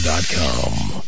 WrestleTalkRadio.com.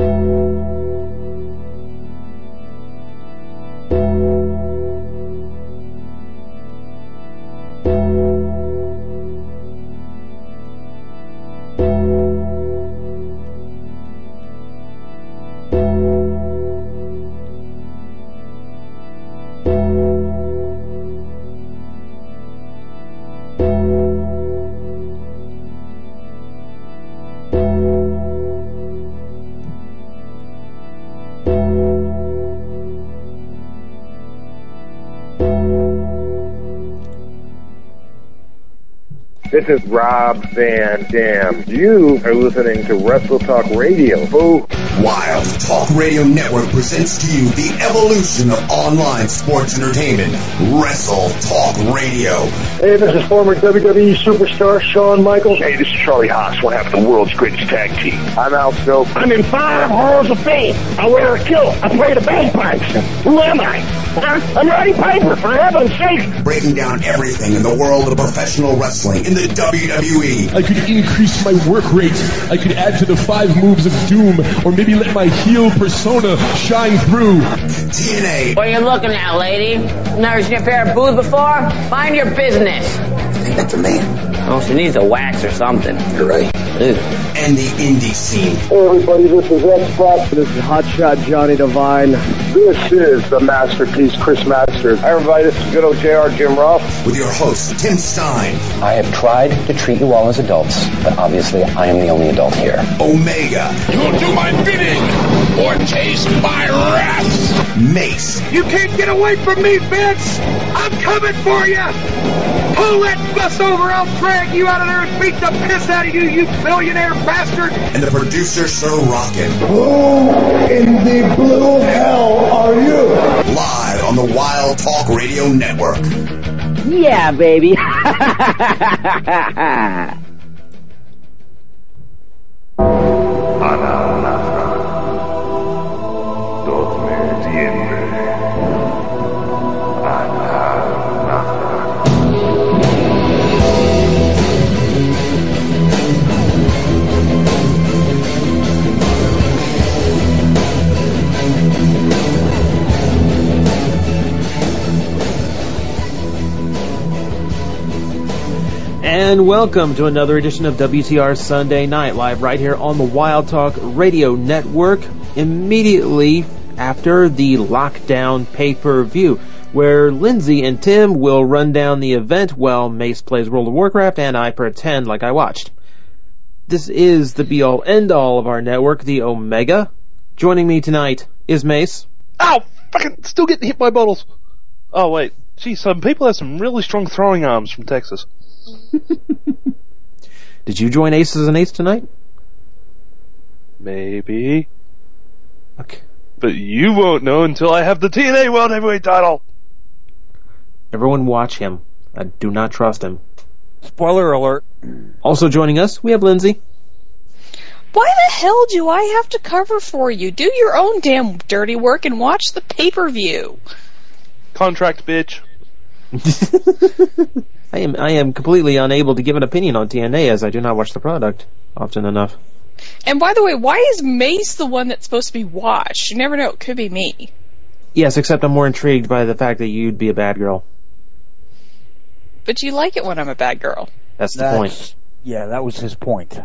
This is Rob Van Dam. You are listening to Wrestle Talk Radio. Boo. Wild Talk Radio Network presents to you the evolution of online sports entertainment. Wrestle Talk Radio. Hey, this is former WWE superstar Shawn Michaels. Hey, this is Charlie Haas, one half of the world's greatest tag team. I'm Al Snow. I'm in 5 halls of fame. I wear a kilt. I play the bagpipes. Who am I? I'm Roddy Piper, for heaven's sake. Breaking down everything in the world of professional wrestling in the WWE. I could increase my work rate. I could add to the 5 moves of doom, or maybe let my heel persona shine through. TNA. What are you looking at, lady? Never seen a pair of boobs before? Mind your business. Ain't that the man? Oh, she needs a wax or something. You're right. Ew. And the indie scene. Hey, everybody, this is X-Pac. This is Hotshot Johnny Devine. This is the masterpiece, Chris Masters. Hi, everybody. This is good old JR Jim Ross. With your host, Tim Stein. I have tried to treat you all as adults, but obviously I am the only adult here. Omega. You'll do my bidding or taste my wrath. Mace. You can't get away from me, Vince! I'm coming for you! Pull that bus over, I'll drag you out of there and beat the piss out of you, you billionaire bastard! And the producer, Sir Rockin'. Who in the blue hell are you? Live on the Wild Talk Radio Network. Yeah, baby. And welcome to another edition of WTR Sunday Night Live right here on the Wild Talk Radio Network, immediately after the Lockdown pay-per-view, where Lindsay and Tim will run down the event while Mace plays World of Warcraft and I pretend like I watched. This is the be-all, end-all of our network, the Omega. Joining me tonight is Mace. Ow! Fucking still getting hit by bottles. Oh, wait. Gee, some people have some really strong throwing arms from Texas. Did you join Aces and Eights tonight? Maybe. Okay. But you won't know until I have the TNA World Heavyweight title. Everyone watch him. I do not trust him. Spoiler alert. Also joining us, we have Lindsay. Why the hell do I have to cover for you? Do your own damn dirty work and watch the pay-per-view. Contract, bitch. I am completely unable to give an opinion on TNA as I do not watch the product often enough. And by the way, why is Mace the one that's supposed to be watched? You never know, it could be me. Yes, except I'm more intrigued by the fact that you'd be a bad girl. But you like it when I'm a bad girl. That's the point. Yeah, that was his point.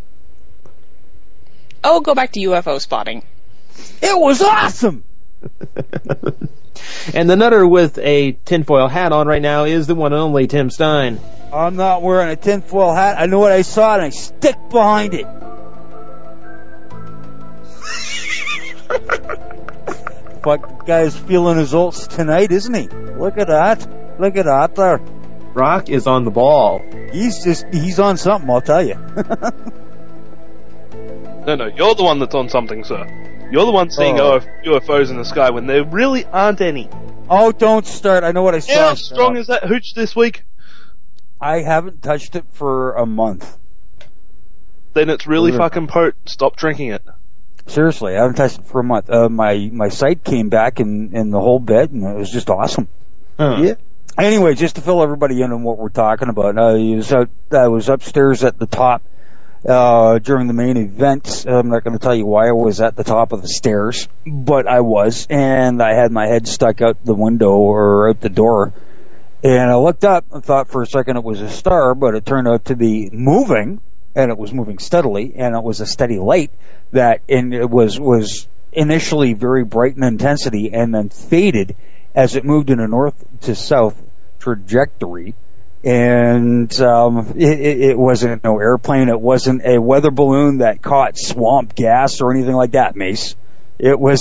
Oh, go back to UFO spotting. It was awesome! And the nutter with a tinfoil hat on right now is the one and only Tim Stein. I'm not wearing a tinfoil hat. I know what I saw and I stick behind it. But the guy's feeling his oats tonight, isn't he? Look at that. Look at that there. Rock is on the ball. He's on something, I'll tell you. No, you're the one that's on something, sir. You're the one seeing UFOs in the sky when there really aren't any. Oh, don't start. I know what I saw. How strong is that hooch this week? I haven't touched it for a month. Then it's really fucking potent. Stop drinking it. Seriously, I haven't touched it for a month. My sight came back in the whole bed, and it was just awesome. Yeah. Anyway, just to fill everybody in on what we're talking about, I was upstairs at the top during the main event. I'm not going to tell you why I was at the top of the stairs, but I was, and I had my head stuck out the window or out the door. And I looked up and thought for a second it was a star, but it turned out to be moving, and it was moving steadily, and it was a steady light and it was initially very bright in intensity and then faded as it moved in a north to south trajectory. And it wasn't no airplane. It wasn't a weather balloon that caught swamp gas or anything like that, Mace. It was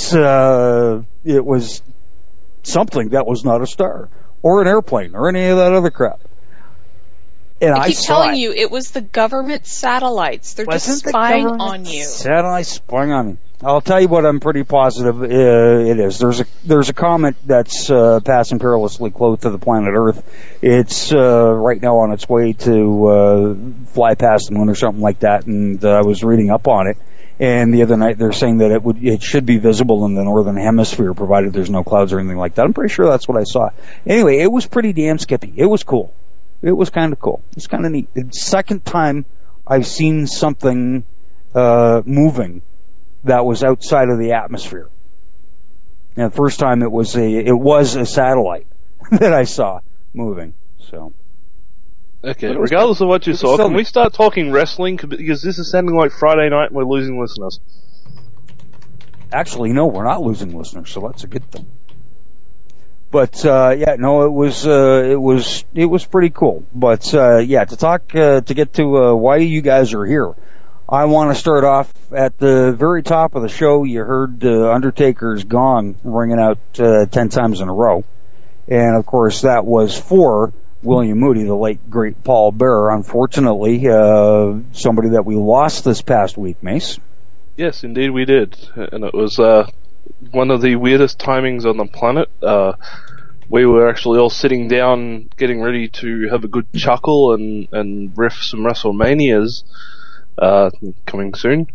something that was not a star or an airplane or any of that other crap. And I keep telling you, it was the government satellites. They're just spying on you. Satellites spying on me. I'll tell you what I'm pretty positive it is. There's a comet that's passing perilously close to the planet Earth. It's right now on its way to fly past the moon or something like that, and I was reading up on it. And the other night they're saying that it should be visible in the northern hemisphere, provided there's no clouds or anything like that. I'm pretty sure that's what I saw. Anyway, it was pretty damn skippy. It was cool. It was kind of cool. It's kind of neat. The second time I've seen something moving that was outside of the atmosphere. And the first time it was a satellite that I saw moving. So. Okay, regardless of what you saw, can we start talking wrestling? Because this is sounding like Friday night and we're losing listeners. Actually, no, we're not losing listeners, so that's a good thing. But it was pretty cool. But to get to why you guys are here, I want to start off at the very top of the show. You heard Undertaker's gong ringing out 10 times in a row, and of course that was for William Moody, the late great Paul Bearer. Unfortunately, somebody that we lost this past week, Mace. Yes, indeed we did, and it was one of the weirdest timings on the planet. We were actually all sitting down, getting ready to have a good chuckle and riff some WrestleManias coming soon.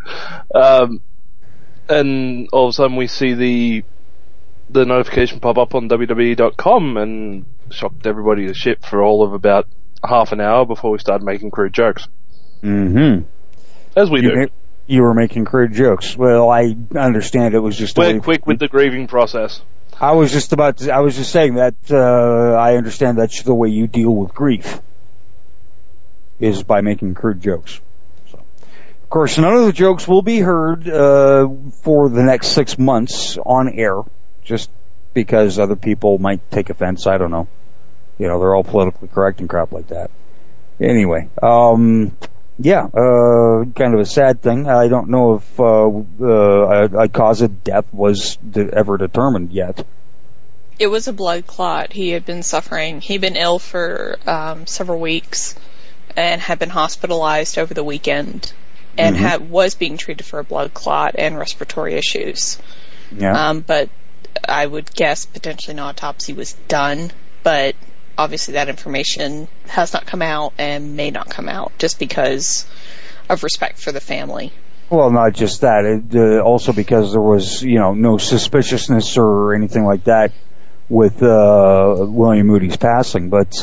And all of a sudden we see the notification pop up on WWE.com and shocked everybody to shit for all of about half an hour before we started making crude jokes. Mm-hmm. As we do. You were making crude jokes. Well, I understand it was just... We're quick with the grieving process. I was just saying that I understand that's the way you deal with grief, is by making crude jokes. So, of course, none of the jokes will be heard for the next 6 months on air, just because other people might take offense. I don't know. You know, they're all politically correct and crap like that. Anyway, kind of a sad thing. I don't know if a cause of death was ever determined yet. It was a blood clot. He had been suffering. He'd been ill for several weeks and had been hospitalized over the weekend and was being treated for a blood clot and respiratory issues. Yeah. But I would guess potentially an autopsy was done, but obviously that information has not come out and may not come out just because of respect for the family. Well, not just that. Also because there was, no suspiciousness or anything like that with William Moody's passing. But,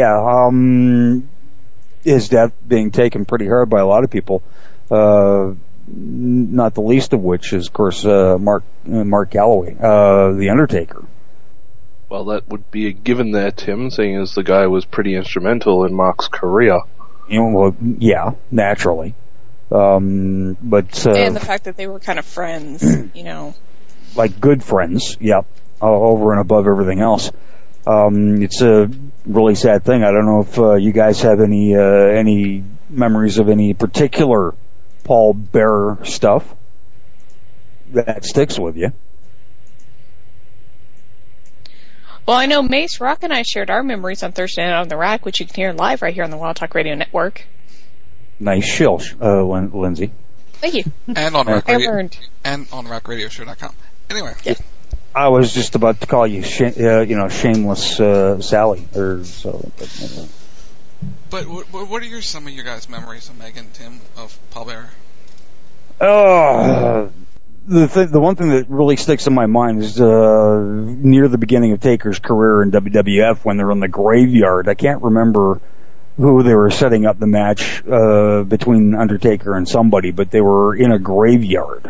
his death being taken pretty hard by a lot of people, not the least of which is, of course, Mark Calloway, The Undertaker. Well, that would be a given there, Tim, seeing as the guy was pretty instrumental in Mark's career. Naturally. But and the fact that they were kind of friends, like good friends, over and above everything else. It's a really sad thing. I don't know if you guys have any memories of any particular Paul Bearer stuff that sticks with you. Well, I know Mace, Rock, and I shared our memories on Thursday Night on the Rack, which you can hear live right here on the Wild Talk Radio Network. Nice shill, Lindsay. Thank you. And on rackradioshow.com. Anyway. Yeah. I was just about to call you, shameless Sally. But what are some of your guys' memories of Megan, Tim, of Paul Bearer? The one thing that really sticks in my mind is near the beginning of Taker's career in WWF when they're in the graveyard. I can't remember who they were setting up the match between Undertaker and somebody, but they were in a graveyard.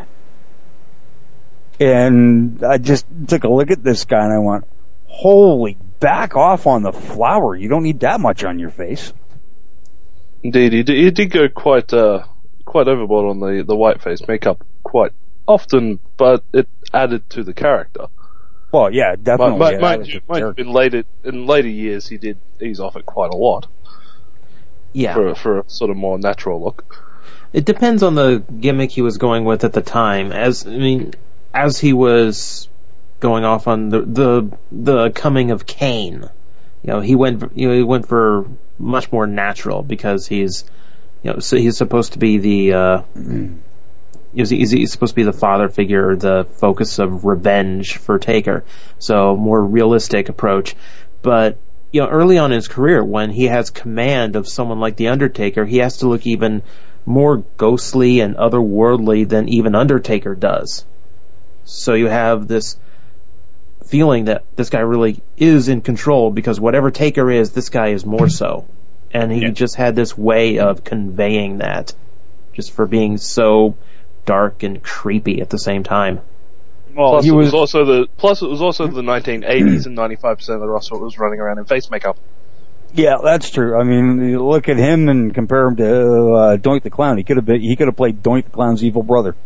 And I just took a look at this guy and I went, holy, back off on the flower. You don't need that much on your face. Indeed, he did go quite overboard on the whiteface makeup quite often, but it added to the character. Well, yeah, definitely. Mind you, in later years, he did ease off it quite a lot. Yeah. For a sort of more natural look. It depends on the gimmick he was going with at the time. As he was going off on the coming of Kane, he went for much more natural because he's supposed to be the he's supposed to be the father figure, the focus of revenge for Taker. So more realistic approach. But early on in his career, when he has command of someone like the Undertaker, he has to look even more ghostly and otherworldly than even Undertaker does. So you have this feeling that this guy really is in control because whatever Taker is, this guy is more so. And he just had this way of conveying that, just for being so dark and creepy at the same time. Well, plus, it was also the 1980s, and 95% of the roster was running around in face makeup. Yeah, that's true. I mean, you look at him and compare him to Doink the Clown. He could have played Doink the Clown's evil brother.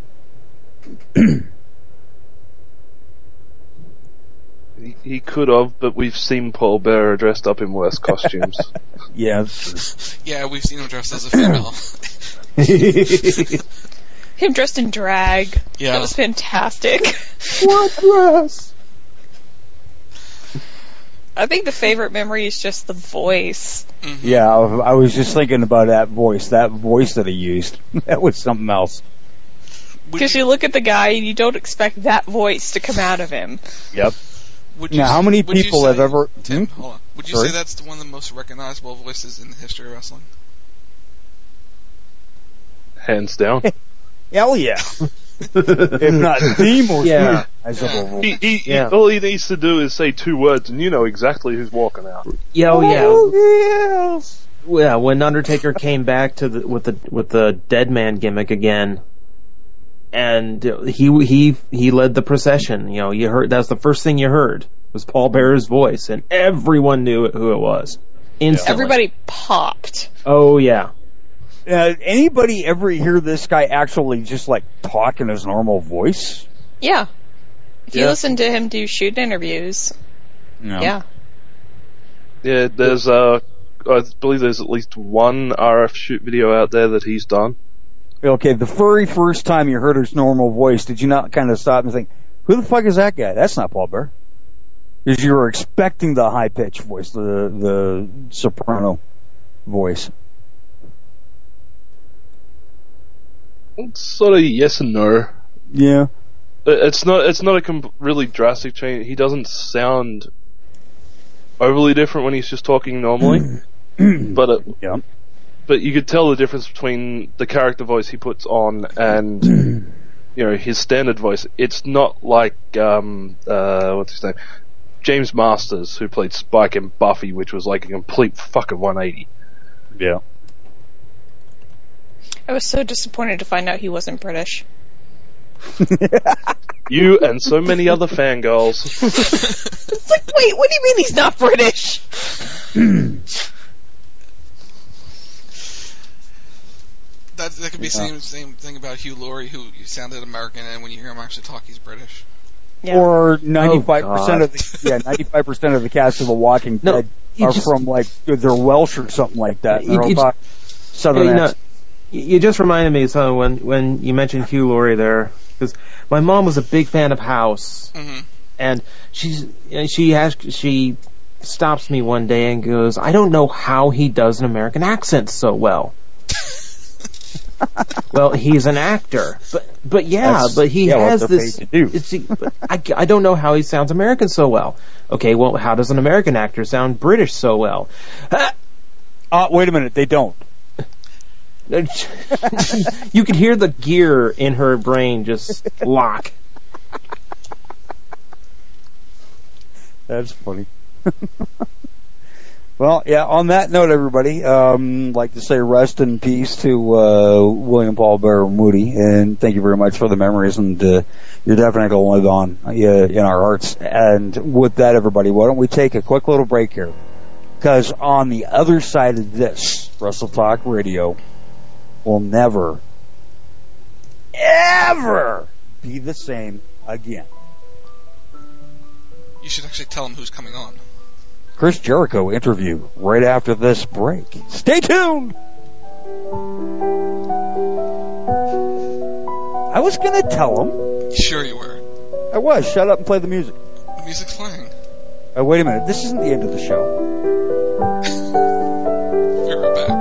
He could have, but we've seen Paul Bearer dressed up in worse costumes. Yeah. Yeah, we've seen him dressed as a female. Him dressed in drag. Yeah. That was fantastic. What dress? I think the favorite memory is just the voice. Mm-hmm. Yeah, I was just thinking about that voice that he used. That was something else. Because you look at the guy and you don't expect that voice to come out of him. Yep. How many people have ever... Tim, hold on. Would you say that's one of the most recognizable voices in the history of wrestling? Hands down. Hell yeah. If not the most recognizable voice. All he needs to do is say 2 words and you know exactly who's walking out. Yes. Yeah, when Undertaker came back to with the Dead Man gimmick again, and he led the procession. You heard that's the first thing you heard was Paul Bearer's voice, and everyone knew who it was instantly. Everybody popped. Oh yeah. Anybody ever hear this guy actually just talk in his normal voice? Yeah. If you listen to him do shoot interviews. No. Yeah. Yeah, there's I believe there's at least one RF shoot video out there that he's done. Okay, the very first time you heard his normal voice, did you not kind of stop and think, who the fuck is that guy? That's not Paul Bearer. Because you were expecting the high-pitched voice, the soprano voice. It's sort of yes and no. Yeah. It's not a really drastic change. He doesn't sound overly different when he's just talking normally. But you could tell the difference between the character voice he puts on and his standard voice. It's not like what's his name, James Masters, who played Spike in Buffy, which was like a complete fucking 180. Yeah. I was so disappointed to find out he wasn't British. You and so many other fangirls. It's like, wait, what do you mean he's not British? That could be the same thing about Hugh Laurie, who sounded American, and when you hear him actually talk, he's British. Yeah. Or 95% of the 95% of the cast of The Walking Dead are from they're Welsh or something like that. Southern. You just reminded me of something when you mentioned Hugh Laurie there, because my mom was a big fan of House, and she stops me one day and goes, "I don't know how he does an American accent so well." Well, he's an actor, but he has this. I don't know how he sounds American so well. Okay, well, how does an American actor sound British so well? Wait a minute, they don't. You could hear the gear in her brain just lock. That's funny. Well, yeah, on that note, everybody, like to say rest in peace to William Paul Bear Moody, and thank you very much for the memories, and you're definitely going to live on in our hearts. And with that, everybody, why don't we take a quick little break here? Because on the other side of this, Wrestle Talk Radio will never, ever be the same again. You should actually tell them who's coming on. Chris Jericho interview right after this break. Stay tuned! I was going to tell him. Sure you were. I was. Shut up and play the music. The music's playing. Oh, wait a minute. This isn't the end of the show. Be right back.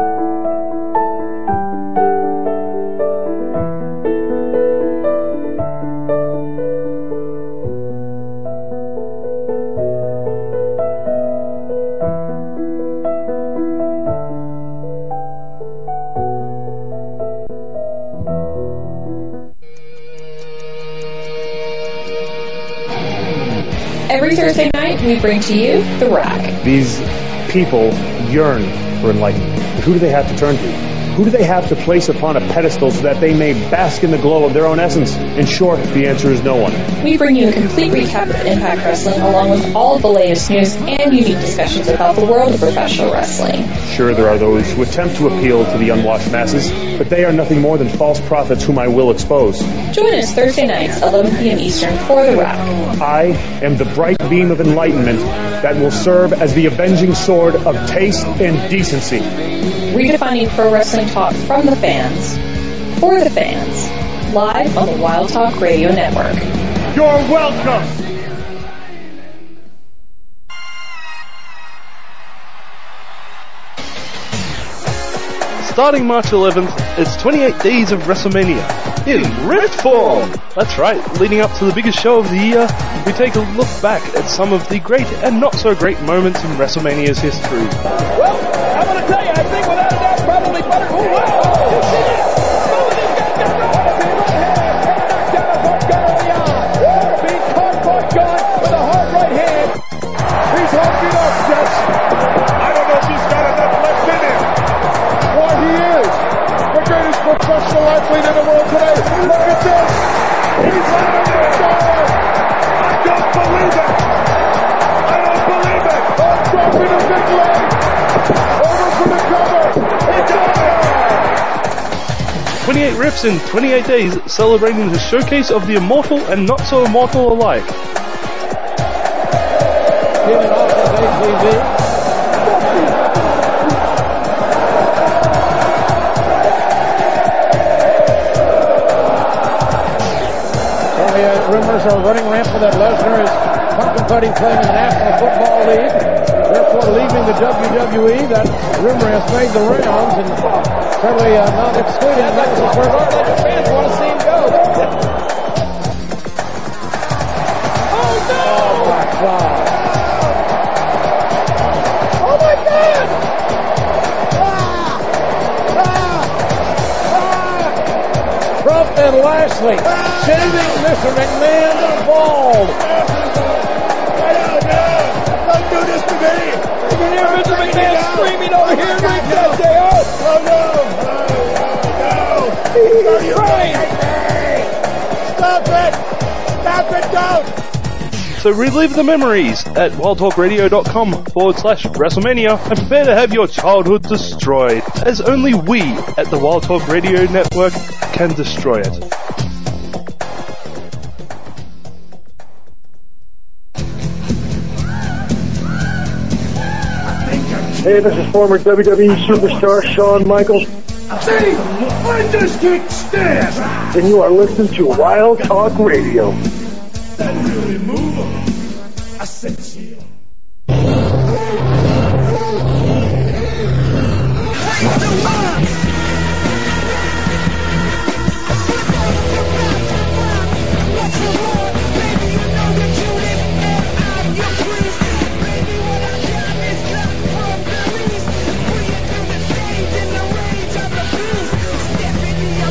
Every Thursday night, we bring to you The Rack. These people yearn for enlightenment. Who do they have to turn to? Who do they have to place upon a pedestal so that they may bask in the glow of their own essence? In short, the answer is no one. We bring you a complete recap of Impact Wrestling along with all of the latest news and unique discussions about the world of professional wrestling. Sure, there are those who attempt to appeal to the unwashed masses, but they are nothing more than false prophets whom I will expose. Join us Thursday nights, 11 p.m. Eastern, for The Rack. I am the bright beam of enlightenment that will serve as the avenging sword of taste and decency. Redefining pro wrestling talk from the fans, for the fans, live on the Wild Talk Radio Network. You're welcome! Starting March 11th, it's 28 days of WrestleMania in ripped form. That's right, leading up to the biggest show of the year, we take a look back at some of the great and not so great moments in WrestleMania's history. Well, I'm going to tell you, I think without a doubt, probably better. Oh, wow! You see it? Some of these guys got right up here, right hand, knocked out a hook, got on the arm. Being caught going with a hard right hand. He's hulking up, Jess. I don't know if he's got enough left in him. Why, he is the greatest professional athlete in the world today. Look at this. He's out of the door. I don't believe it. I don't believe it. Oh, dropping a big leg. Over for the cover. He got it. 28 riffs in 28 days, celebrating the showcase of the immortal and not so immortal alike. Get it off of ATV. Rumors are running rampant that Lesnar is contemplating playing in the National Football League, therefore leaving the WWE. That rumor has made the rounds, and certainly not excluding Madison Square Garden. The fans want to see him go. Oh, no! Oh, my God. Oh, my God! Trump and Lashley shaving Mr. McMahon bald. Don't do this to me. You can hear Mr. McMahon screaming over here. Oh, no. He's crying. Stop it, don't. So relive the memories at wildtalkradio.com/WrestleMania and prepare to have your childhood destroyed, as only we at the Wild Talk Radio Network can destroy it. Hey, this is former WWE superstar Shawn Michaels. See, I just can't stand. And you are listening to Wild Talk Radio. That really move 'em. I said chill.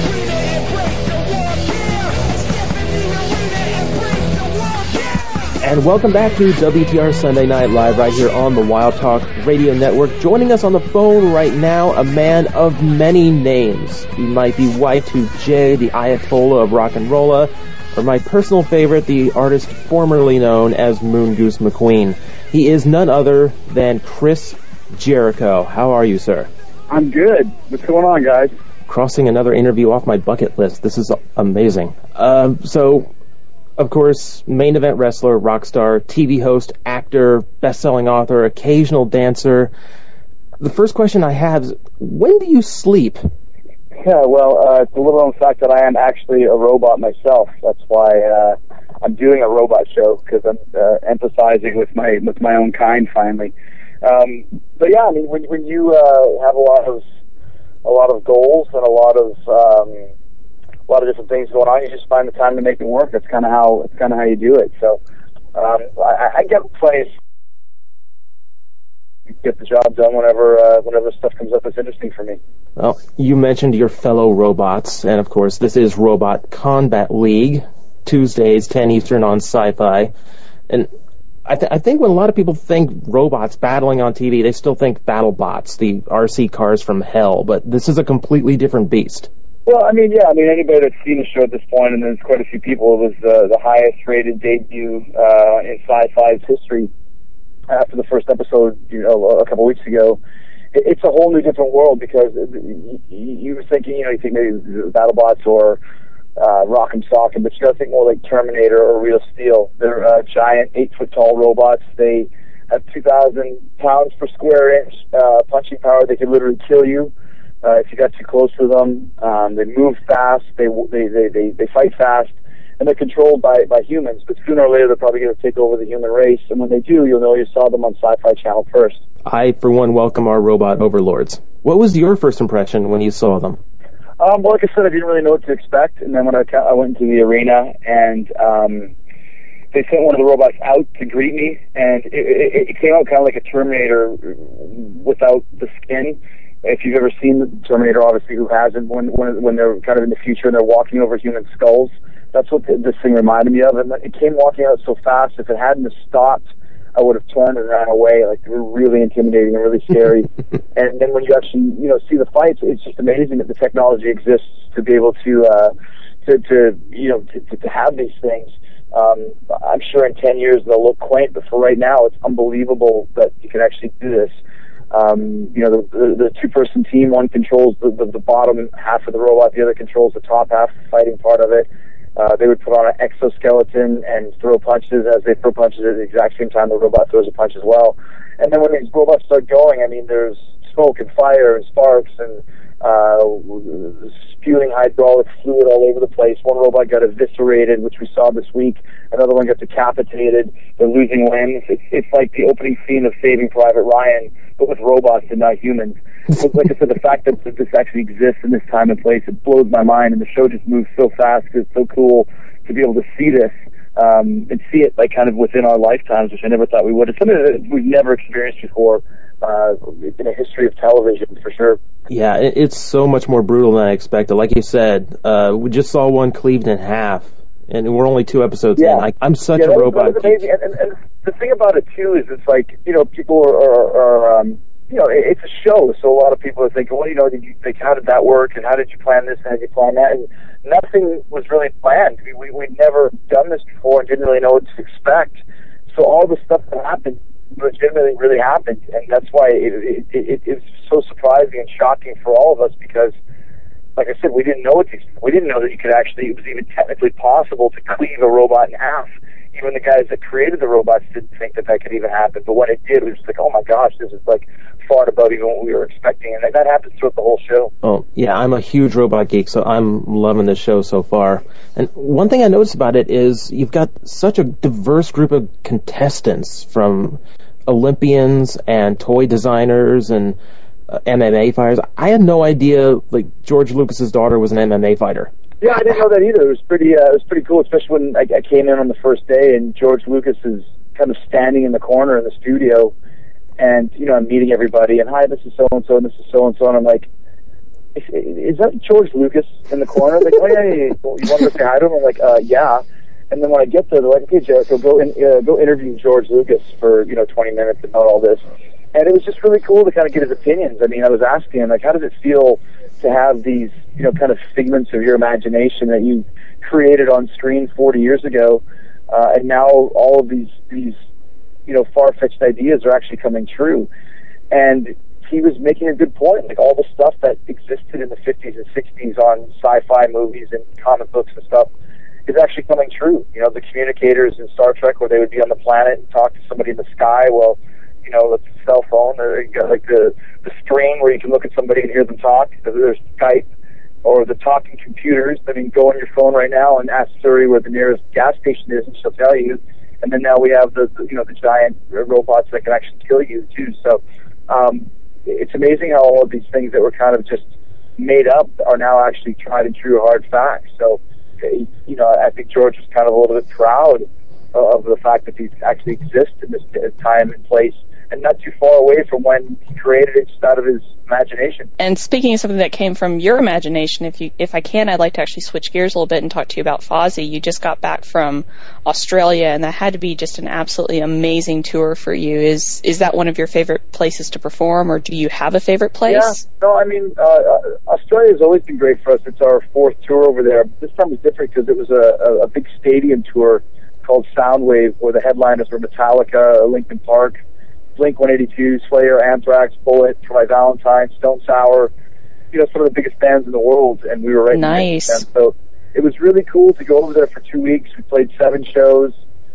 And And welcome back to WTR Sunday Night Live right here on the Wild Talk Radio Network. Joining us on the phone right now, a man of many names. He might be Y2J, the Ayatollah of rock and rolla, or my personal favorite, the artist formerly known as Moon Goose McQueen. He is none other than Chris Jericho. How are you, sir? I'm good. What's going on, guys? Crossing another interview off my bucket list. This is amazing. So, of course, main event wrestler, rock star, TV host, actor, best-selling author, occasional dancer. The first question I have is, when do you sleep? Yeah, well, it's a little known fact that I am actually a robot myself. That's why I'm doing a robot show, because I'm emphasizing with my own kind finally. But yeah, I mean, when you have a lot of goals and a lot of different things going on, you just find the time to make it work. That's kind of how you do it. So I get plenty of get the job done whenever stuff comes up that's interesting for me. Well, you mentioned your fellow robots, and of course, this is Robot Combat League, Tuesdays, 10 Eastern on Sci-Fi, and I think when a lot of people think robots battling on TV, they still think BattleBots, the RC cars from hell, but this is a completely different beast. Well, I mean, anybody that's seen the show at this point, and there's quite a few people, it was the highest-rated debut in Sci-Fi's history after the first episode, a couple weeks ago. It's a whole new different world, because you were thinking, you think maybe BattleBots or Rock'em Sock'em, but you got to think more like Terminator or Real Steel. They're giant, 8-foot-tall robots. They have 2,000 pounds per square inch punching power. They can literally kill you if you got too close to them. They move fast. They fight fast, and they're controlled by humans. But sooner or later, they're probably going to take over the human race. And when they do, you'll know you saw them on Sci-Fi Channel first. I, for one, welcome our robot overlords. What was your first impression when you saw them? Well, like I said, I didn't really know what to expect, and then when I went into the arena, and they sent one of the robots out to greet me, and it came out kind of like a Terminator without the skin. If you've ever seen the Terminator, obviously, who hasn't, when they're kind of in the future and they're walking over human skulls, that's what this thing reminded me of, and it came walking out so fast, if it hadn't have stopped, I would have turned and ran away. Like, they were really intimidating and really scary. And then when you actually, see the fights, it's just amazing that the technology exists to be able to have these things. I'm sure in 10 years they'll look quaint, but for right now, it's unbelievable that you can actually do this. The two-person team, one controls the bottom half of the robot, the other controls the top half, the fighting part of it. They would put on an exoskeleton and throw punches. As they throw punches at the exact same time, the robot throws a punch as well. And then when these robots start going, I mean, there's smoke and fire and sparks and spewing hydraulic fluid all over the place. One robot got eviscerated, which we saw this week. Another one got decapitated. They're losing limbs. It's like the opening scene of Saving Private Ryan, but with robots and not humans. But like I said, the fact that this actually exists in this time and place, it blows my mind, and the show just moves so fast. It's so cool to be able to see this and see it like kind of within our lifetimes, which I never thought we would. It's something that we've never experienced before in a history of television, for sure. Yeah, it's so much more brutal than I expected. Like you said, we just saw one cleaved in half, and we're only 2 episodes in. I'm such a robot. That was amazing. And the thing about it, too, is it's like, people are it's a show, so a lot of people are thinking, well, how did that work, and how did you plan this, and how did you plan that? And nothing was really planned. We'd never done this before and didn't really know what to expect. So all the stuff that happened legitimately really happened, and that's why it's so surprising and shocking for all of us, because, like I said, we didn't know we didn't know that it was even technically possible to cleave a robot in half. Even the guys that created the robots didn't think that could even happen, but when it did, we were just like, oh my gosh, this is like far above even what we were expecting, and that happens throughout the whole show. Oh, yeah, I'm a huge robot geek, so I'm loving this show so far. And one thing I noticed about it is you've got such a diverse group of contestants, from Olympians and toy designers and MMA fighters. I had no idea, like, George Lucas's daughter was an MMA fighter. Yeah, I didn't know that either. It was pretty cool, especially when I came in on the first day and George Lucas is kind of standing in the corner in the studio, and I'm meeting everybody, and hi, this is so and so, and this is so and so, and I'm like, is that George Lucas in the corner? Like, oh yeah, you want to say hi to him? I'm like, yeah. And then when I get there, they're like, okay, Jericho, go interview George Lucas for, 20 minutes about all this. And it was just really cool to kind of get his opinions. I mean, I was asking him, like, how does it feel to have these, kind of figments of your imagination that you created on screen 40 years ago, and now all of these far-fetched ideas are actually coming true. And he was making a good point. Like, all the stuff that existed in the 50s and 60s on sci-fi movies and comic books and stuff is actually coming true. The communicators in Star Trek where they would be on the planet and talk to somebody in the sky. Well, it's a cell phone. Or you got like the screen where you can look at somebody and hear them talk. There's Skype, or the talking computers. I mean, go on your phone right now and ask Siri where the nearest gas station is, and she'll tell you. And then now we have the giant robots that can actually kill you too. So it's amazing how all of these things that were kind of just made up are now actually tried and true hard facts. So I think George was kind of a little bit proud of the fact that these actually exist in this time and place, and not too far away from when he created it just out of his imagination. And speaking of something that came from your imagination, if I can, I'd like to actually switch gears a little bit and talk to you about Fozzie. You just got back from Australia, and that had to be just an absolutely amazing tour for you. Is that one of your favorite places to perform, or do you have a favorite place? Yeah, no, I mean, Australia has always been great for us. It's our fourth tour over there. This time was different because it was a big stadium tour called Soundwave, where the headliners were Metallica, Linkin Park, Blink-182, Slayer, Anthrax, Bullet, For My Valentine, Stone Sour, some of the biggest bands in the world, and we were right nice. In the so it was really cool to go over there for 2 weeks. We played 7 shows.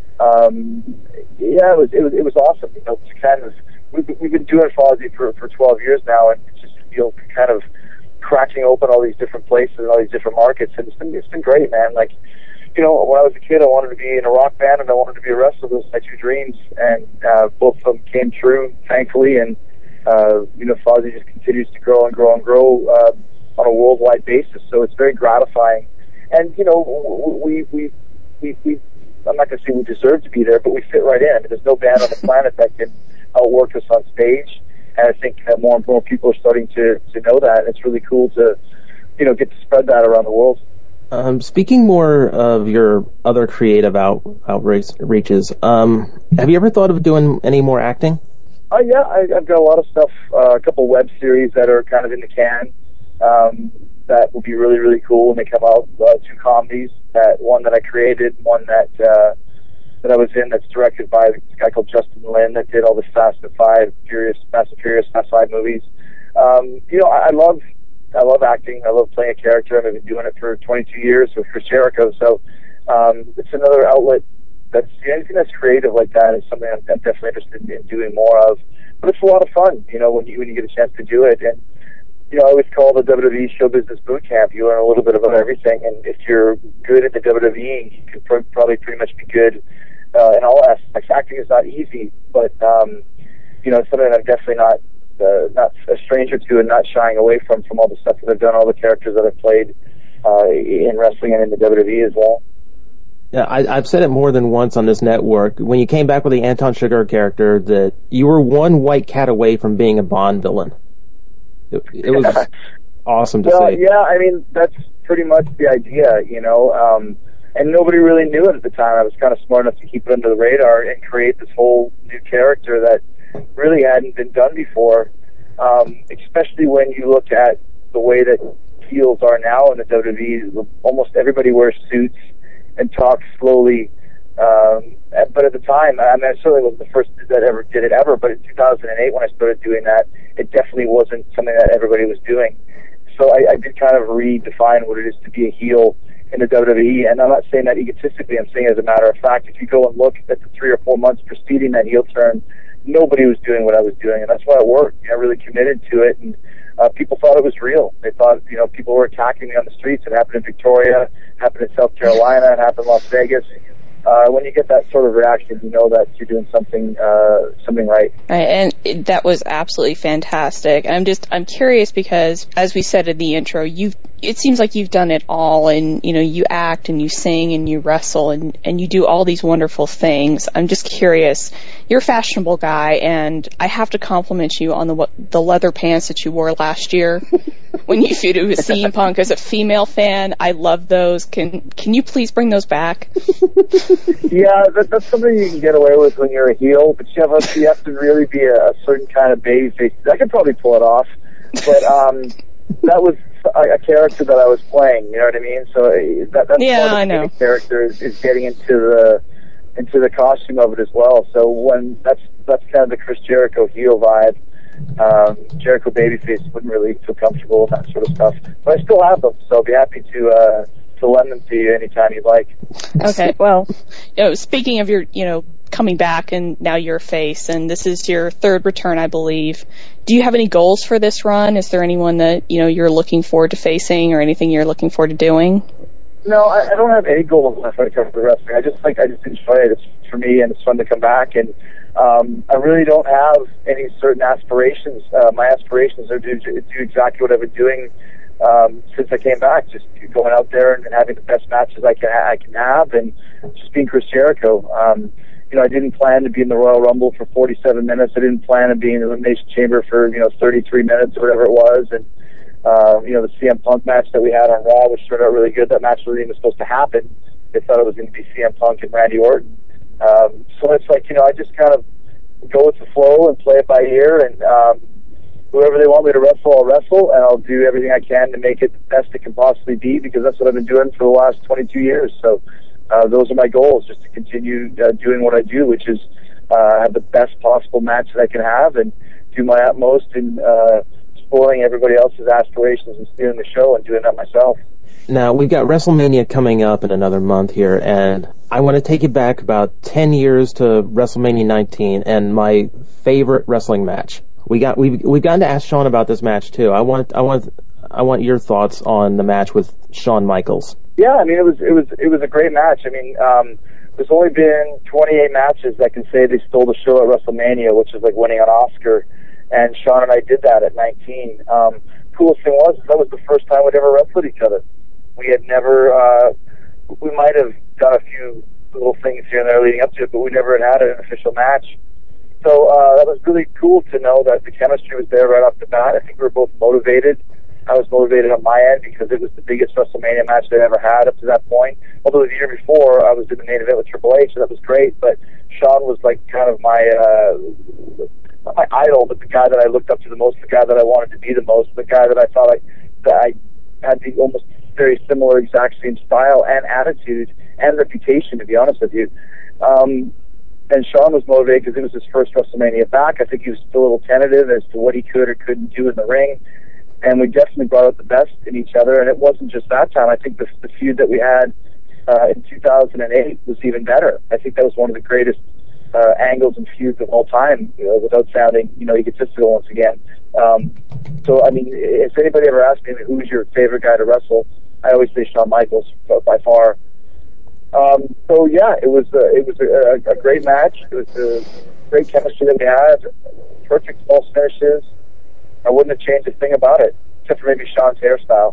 It was awesome. To kind of we've been doing Fozzie for 12 years now, and it's just kind of cracking open all these different places and all these different markets, and it's been great, man. Like, when I was a kid, I wanted to be in a rock band and I wanted to be a wrestler. Those were my 2 dreams, and both of them came true, thankfully. And Fozzie just continues to grow and grow and grow on a worldwide basis. So it's very gratifying. And we I'm not going to say we deserve to be there, but we fit right in. I mean, there's no band on the planet that can outwork us on stage. And I think more and more people are starting to know that. And it's really cool to get to spread that around the world. Speaking more of your other creative outreaches, have you ever thought of doing any more acting? Yeah, I've got a lot of stuff, a couple web series that are kind of in the can, that will be really, really cool when they come out. 2 comedies, one that I created, one that I was in, that's directed by this guy called Justin Lin that did all the Fast and Furious, Fast 5 movies. I love acting. I love playing a character, and I've been doing it for 22 years with Chris Jericho. So it's another outlet. That's anything that's creative like that is something I'm definitely interested in doing more of. But it's a lot of fun, when you get a chance to do it. And I always call the WWE show business boot camp. You learn a little bit about everything, and if you're good at the WWE, you can probably pretty much be good in all aspects. Acting is not easy, but it's something that I'm definitely not a stranger to, and not shying away from all the stuff that I've done, all the characters that I've played in wrestling and in the WWE as well. Yeah, I've said it more than once on this network. When you came back with the Anton Chigurh character, that you were one white cat away from being a Bond villain. It was awesome to see. Yeah, I mean, that's pretty much the idea, and nobody really knew it at the time. I was kind of smart enough to keep it under the radar and create this whole new character that really hadn't been done before, especially when you look at the way that heels are now in the WWE. Almost everybody wears suits and talks slowly, but at the time, I certainly wasn't the first that ever did it ever, but in 2008 when I started doing that, it definitely wasn't something that everybody was doing. So I did kind of redefine what it is to be a heel in the WWE, and I'm not saying that egotistically, I'm saying as a matter of fact, if you go and look at the 3 or 4 months preceding that heel turn, nobody was doing what I was doing, and that's why it worked. I really committed to it, and people thought it was real. They thought, people were attacking me on the streets. It happened in Victoria, it happened in South Carolina, it happened in Las Vegas. when you get that sort of reaction, you know that you're doing something right. Right, and that was absolutely fantastic. I'm curious because, as we said in the intro, it seems like you've done it all, and you act and you sing and you wrestle and you do all these wonderful things. I'm just curious. You're a fashionable guy, and I have to compliment you on the leather pants that you wore last year when you feuded with CM Punk. As a female fan, I love those. Can you please bring those back? Yeah, that's something you can get away with when you're a heel, but you have to really be a certain kind of babyface. I could probably pull it off, but that was a character that I was playing. You know what I mean? So that's I know. The character is getting into the costume of it as well. So when that's kind of the Chris Jericho heel vibe. Jericho babyface wouldn't really feel comfortable with that sort of stuff, but I still have them, so I'll be happy to lend them to you anytime you'd like. Okay, well, speaking of your, coming back and now you're a face, and this is your third return, I believe. Do you have any goals for this run? Is there anyone that, you're looking forward to facing or anything you're looking forward to doing? No, I don't have any goals when it comes to wrestling. I just enjoy it. It's for me, and it's fun to come back, and I really don't have any certain aspirations. My aspirations are to do exactly what I've been doing since I came back, just going out there and having the best matches I can have, and just being Chris Jericho. I didn't plan to be in the Royal Rumble for 47 minutes. I didn't plan to be in the Elimination Chamber for 33 minutes or whatever it was, and the CM Punk match that we had on Raw, which turned out really good. That match wasn't even supposed to happen. They thought it was going to be CM Punk and Randy Orton. So it's like, I just kind of go with the flow and play it by ear, and whoever they want me to wrestle, I'll wrestle, and I'll do everything I can to make it the best it can possibly be, because that's what I've been doing for the last 22 years. So those are my goals, just to continue doing what I do, which is have the best possible match that I can have and do my utmost in spoiling everybody else's aspirations and stealing the show and doing that myself. Now, we've got WrestleMania coming up in another month here, and I want to take it back about 10 years to WrestleMania 19 and my favorite wrestling match. We've gotten to ask Shawn about this match too. I want your thoughts on the match with Shawn Michaels. Yeah, I mean, it was a great match. I mean, there's only been 28 matches that can say they stole the show at WrestleMania, which is like winning an Oscar, and Shawn and I did that at 19. Coolest thing was that was the first time we'd ever wrestled each other. We had never, we might have done a few little things here and there leading up to it, but we never had an official match. So that was really cool to know that the chemistry was there right off the bat. I think we were both motivated. I was motivated on my end because it was the biggest WrestleMania match I'd ever had up to that point. Although the year before I was in the main event with Triple H, so that was great. But Shawn was like kind of my, not my idol, but the guy that I looked up to the most, the guy that I wanted to be the most, the guy that I thought that I had the almost very similar, exact same style and attitude and reputation, to be honest with you. And Shawn was motivated because it was his first WrestleMania back. I think he was still a little tentative as to what he could or couldn't do in the ring. And we definitely brought out the best in each other. And it wasn't just that time. I think the feud that we had in 2008 was even better. I think that was one of the greatest angles and feuds of all time, without sounding, egotistical once again. So, I mean, if anybody ever asked me who's your favorite guy to wrestle, I always say Shawn Michaels by far. So yeah, it was a great match. It was a great chemistry that we had. Perfect false finishes. I wouldn't have changed a thing about it, except for maybe Shawn's hairstyle.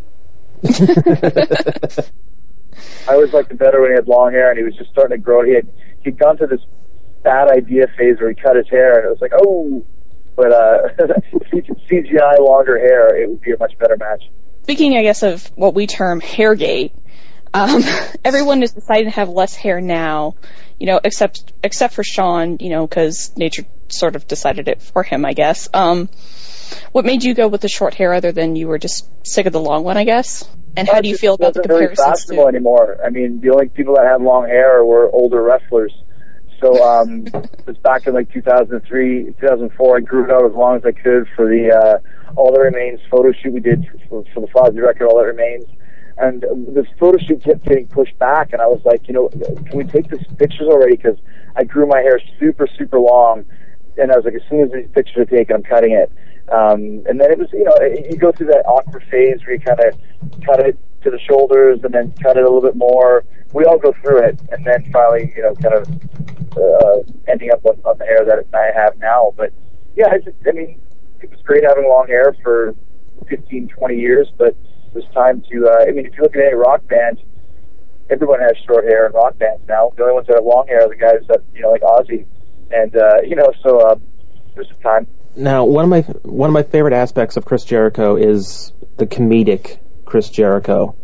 I always liked it better when he had long hair and he was just starting to grow. He'd gone through this bad idea phase where he cut his hair, and it was like, oh. But if he could CGI longer hair, it would be a much better match. Speaking, I guess, of what we term Hairgate, everyone is deciding to have less hair now, except for Shawn, because nature sort of decided it for him, I guess. What made you go with the short hair other than you were just sick of the long one, I guess? And how do you feel about the comparisons? It wasn't really fashionable anymore. I mean, the only people that had long hair were older wrestlers. So it was back in like 2003, 2004. I grew it out as long as I could for the All That Remains photo shoot we did for the Fozzy record, All That Remains. And this photo shoot kept getting pushed back, and I was like, can we take these pictures already? Because I grew my hair super, super long, and I was like, as soon as these pictures are taken, I'm cutting it. And then it was, you go through that awkward phase where you kind of cut it to the shoulders and then cut it a little bit more, we all go through it, and then finally, kind of ending up on the hair that I have now. But yeah, it was great having long hair for 15, 20 years, but it was time to, if you look at any rock band, everyone has short hair in rock bands now. The only ones that have long hair are the guys that, like Ozzy. And, so there's some time. Now, one of my favorite aspects of Chris Jericho is the comedic Chris Jericho.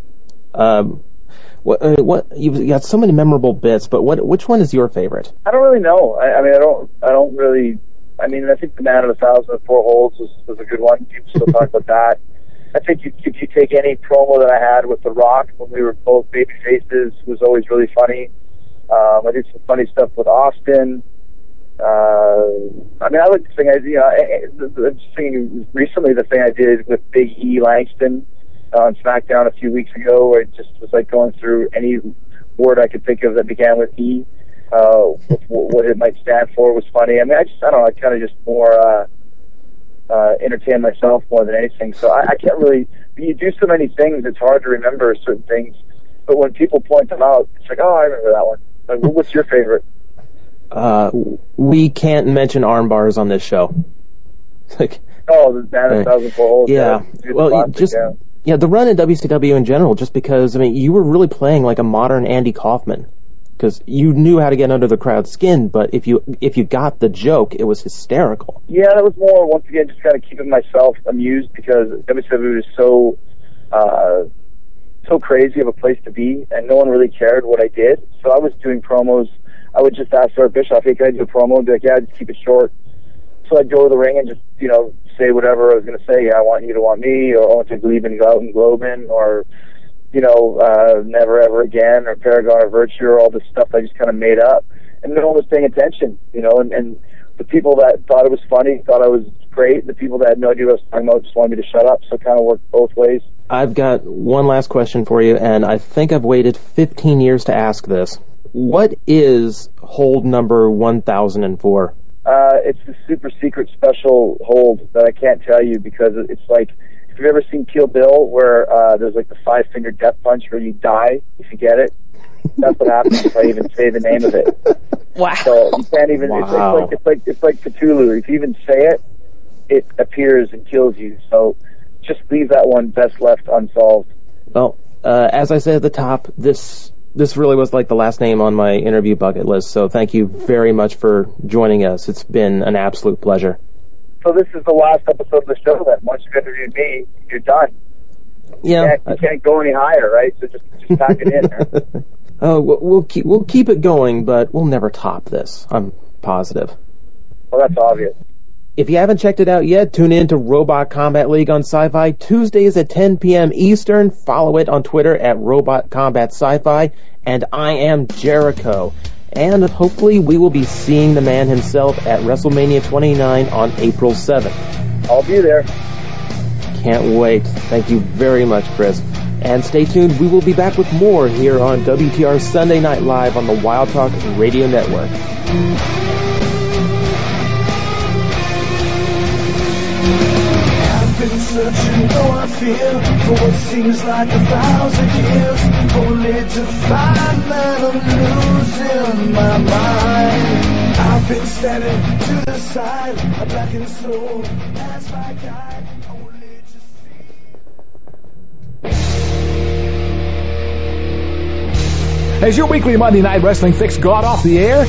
What you've got so many memorable bits, but which one is your favorite? I don't really know. I don't really. I think the Man of 1,004 Holds was a good one. People still talk about that. I think if you take any promo that I had with The Rock when we were both baby faces, was always really funny. I did some funny stuff with Austin. I like the thing I'm just thinking recently the thing I did with Big E Langston on SmackDown a few weeks ago, where it just was like going through any word I could think of that began with E, with what it might stand for was funny. I don't know, I kind of just more entertain myself more than anything. So I can't really, you do so many things, it's hard to remember certain things. But when people point them out, it's like, oh, I remember that one. Like, what's your favorite? We can't mention arm bars on this show. Like, the Man of 1,004 Holds. Yeah. The run in WCW in general, just because, you were really playing like a modern Andy Kaufman. Because you knew how to get under the crowd's skin, but if you got the joke, it was hysterical. Yeah, that was more, once again, just kind of keeping myself amused, because WCW was so crazy of a place to be, and no one really cared what I did. So I was doing promos. I would just ask Eric Bischoff, hey, can I do a promo? And be like, yeah, just keep it short. So I'd go to the ring and just, say whatever I was going to say. Yeah, I want you to want me, or I want you to believe in God and Globin, or, Never Ever Again, or Paragon of Virtue, or all this stuff I just kind of made up. And no one was paying attention, and the people that thought it was funny thought I was great. The people that had no idea what I was talking about just wanted me to shut up, so it kind of worked both ways. I've got one last question for you, and I think I've waited 15 years to ask this. What is hold number 1004? It's a super secret special hold that I can't tell you, because it's like, if you've ever seen Kill Bill, where there's like the 5-finger death punch where you die if you get it, that's what happens if I even say the name of it. Wow. So you can't even, it's like Cthulhu. If you even say it, it appears and kills you. So just leave that one best left unsolved. Well, as I said at the top, this really was like the last name on my interview bucket list, so thank you very much for joining us. It's been an absolute pleasure. So this is the last episode of the show then. Once you've interviewed me, you're done. Yeah. You can't go any higher, right? So just pack it in there. Oh, we'll keep it going, but we'll never top this. I'm positive. Well, that's obvious. If you haven't checked it out yet, tune in to Robot Combat League on Sci-Fi Tuesdays at 10 p.m. Eastern. Follow it on Twitter at Robot Combat Sci-Fi. And I am Jericho. And hopefully we will be seeing the man himself at WrestleMania 29 on April 7th. I'll be there. Can't wait. Thank you very much, Chris. And stay tuned. We will be back with more here on WTR Sunday Night Live on the Wild Talk Radio Network. Been searching, though I feel, for what seems like 1,000 years, only to find that I'm losing my mind. I've been standing to the side, a blackened soul as my guide, only to see. Has your weekly Monday Night Wrestling fix gone off the air?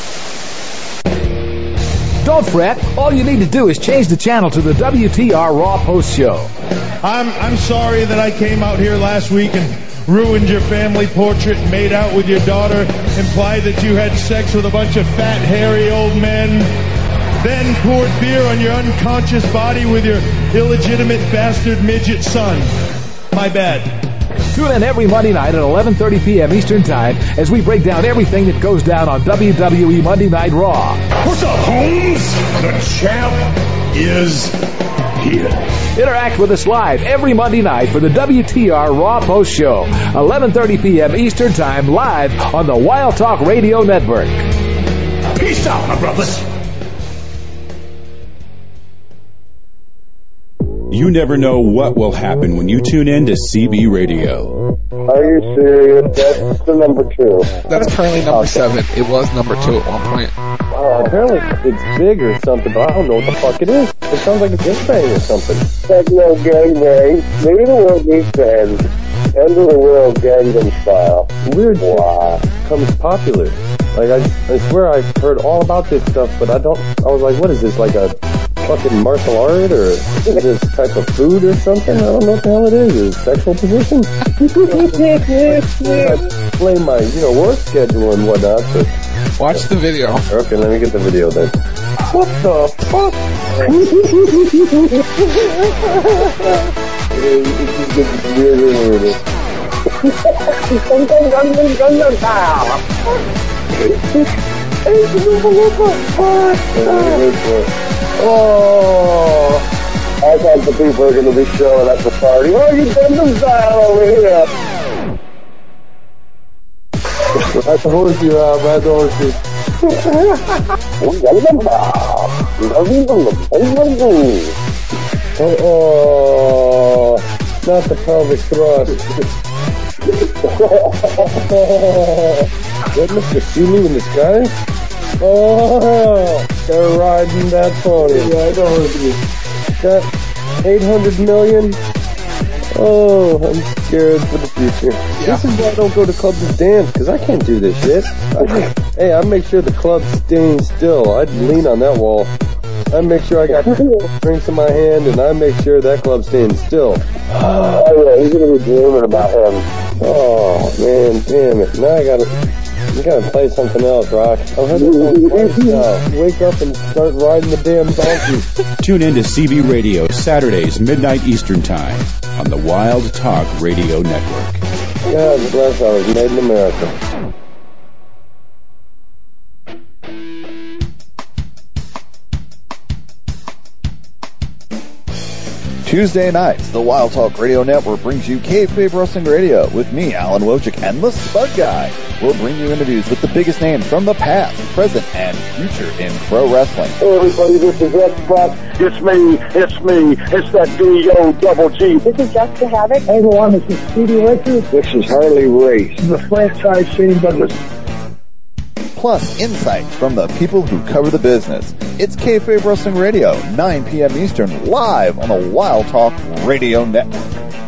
Don't fret. All you need to do is change the channel to the WTR Raw Post Show. I'm sorry that I came out here last week and ruined your family portrait, made out with your daughter, implied that you had sex with a bunch of fat, hairy old men, then poured beer on your unconscious body with your illegitimate bastard midget son. My bad. Tune in every Monday night at 11:30 p.m. Eastern Time as we break down everything that goes down on WWE Monday Night Raw. What's up, Holmes? The champ is here. Interact with us live every Monday night for the WTR Raw Post Show, 11:30 p.m. Eastern Time, live on the Wild Talk Radio Network. Peace out, my brothers. You never know what will happen when you tune in to CB Radio. Are you serious? That's the number 2. That's currently number 7. It was number 2 at one point. Apparently it's big or something, but I don't know what the fuck it is. It sounds like a gangbang or something. Techno gangbang. Maybe the world needs to end. End of the world Gangnam Style. Weird shit becomes popular. Like, I swear I've heard all about this stuff, but I was like, what is this, like a fucking martial art, or is this type of food or something? I don't know what the hell it is. Is it sexual position? I explain my, work schedule and whatnot, but... Watch the video. Okay, let me get the video then. What the fuck? It just gets weirder and weirder. Oh, I thought the people were going to be showing at the party. Oh, you Gangnam Style over here. I told you, I told you. Oh, not the pelvic thrust. That Mr. Sulu in the sky? Oh, they're riding that pony. Yeah, I know it. That 800 million? Oh, I'm scared for the future. Yeah. This is why I don't go to clubs and dance, because I can't do this shit. I make sure the club's staying still. I'd lean on that wall. I make sure I got drinks in my hand, and I make sure that club's staying still. Oh, yeah, he's going to be dreaming about him. Oh, man, damn it. Now you gotta play something else, Rock. I'll have to wake up and start riding the damn donkey. Tune in to CB Radio Saturdays, midnight Eastern Time on the Wild Talk Radio Network. God bless, I was made in America. Tuesday nights, the Wild Talk Radio Network brings you Kayfabe Wrestling Radio with me, Alan Wojcik, and the Spud Guy. We'll bring you interviews with the biggest names from the past, present, and future in pro wrestling. Hey everybody, this is X-Pac. It's me. It's that D-O-double-G. This is Jessica Havoc. Hey everyone, this is Speedy Richards. This is Harley Race. This is the franchise Shane Douglas. Plus, insights from the people who cover the business. It's Kayfabe Wrestling Radio, 9 p.m. Eastern, live on the Wild Talk Radio Network.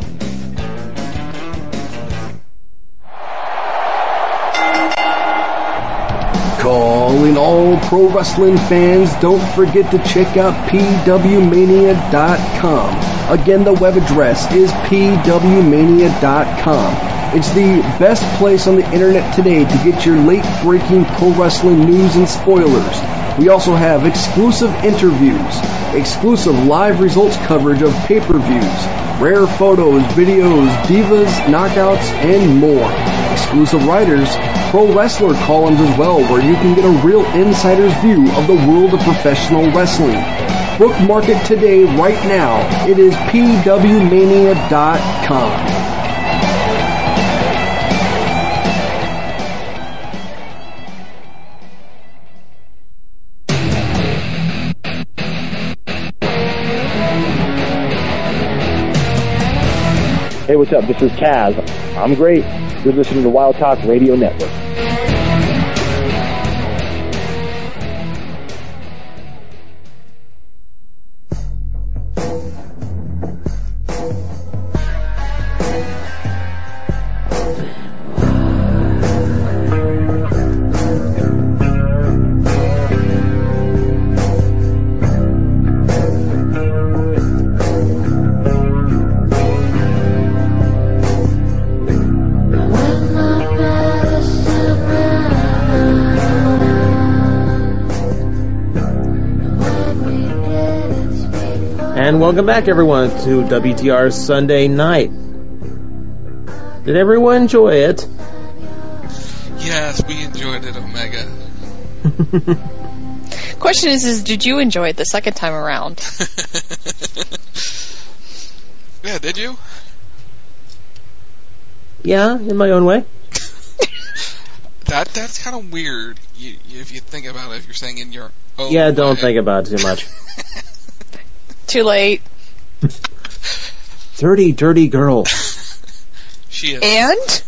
Calling all pro wrestling fans, don't forget to check out pwmania.com. Again, the web address is pwmania.com. It's the best place on the internet today to get your late-breaking pro wrestling news and spoilers. We also have exclusive interviews, exclusive live results coverage of pay-per-views, rare photos, videos, divas, knockouts, and more. Exclusive writers, pro wrestler columns as well, where you can get a real insider's view of the world of professional wrestling. Bookmark it today, right now. It is pwmania.com. Hey, what's up? This is Kaz. I'm great. You're listening to the Wild Talk Radio Network. And welcome back, everyone, to WTR Sunday Night. Did everyone enjoy it? Yes, we enjoyed it, Omega. Question is did you enjoy it the second time around? Yeah, did you? Yeah, in my own way. That's kind of weird if you think about it, if you're saying in your own Yeah, don't way. think about it too much. Too late. dirty, dirty girl. She is. And?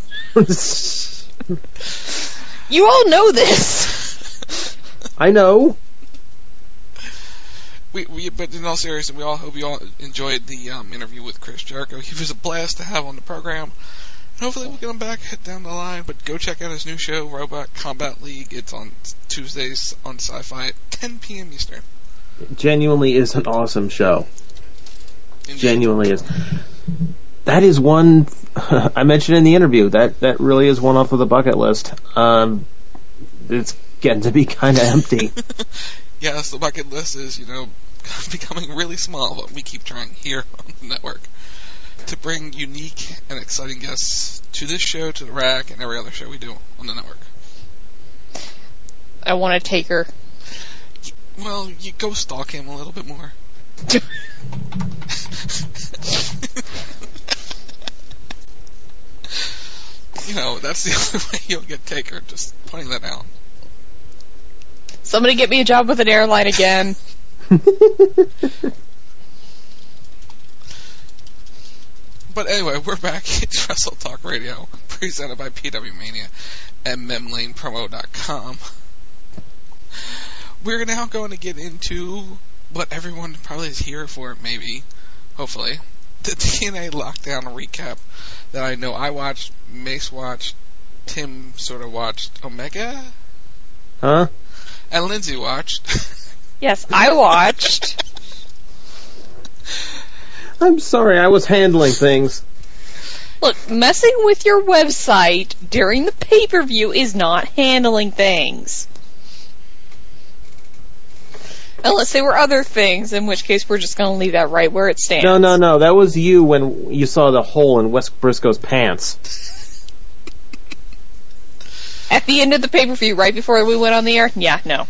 You all know this. I know. But in all seriousness, we all hope you all enjoyed the interview with Chris Jericho. He was a blast to have on the program. And hopefully we'll get him back down the line. But go check out his new show, Robot Combat League. It's on Tuesdays on Sci-Fi at 10 p.m. Eastern. It genuinely is an awesome show. Indeed. Genuinely is. That is one I mentioned in the interview. That really is one off of the bucket list. It's getting to be kind of empty. Yes, the bucket list is, becoming really small, but we keep trying here on the network to bring unique and exciting guests to this show, to the Rack, and every other show we do on the network. I want to take her. Well, you go stalk him a little bit more. That's the only way you'll get Taker, just pointing that out. Somebody get me a job with an airline again. But anyway, we're back. It's Wrestle Talk Radio, presented by PW Mania and MemLanePromo.com. We're now going to get into what everyone probably is here for, maybe, hopefully, the TNA Lockdown recap that I know I watched, Mace watched, Tim sort of watched, Omega? Huh? And Lindsay watched. Yes, I watched. I'm sorry, I was handling things. Look, messing with your website during the pay-per-view is not handling things. Unless they were other things, in which case we're just going to leave that right where it stands. No. That was you when you saw the hole in Wes Briscoe's pants. At the end of the pay-per-view, right before we went on the air? Yeah, no.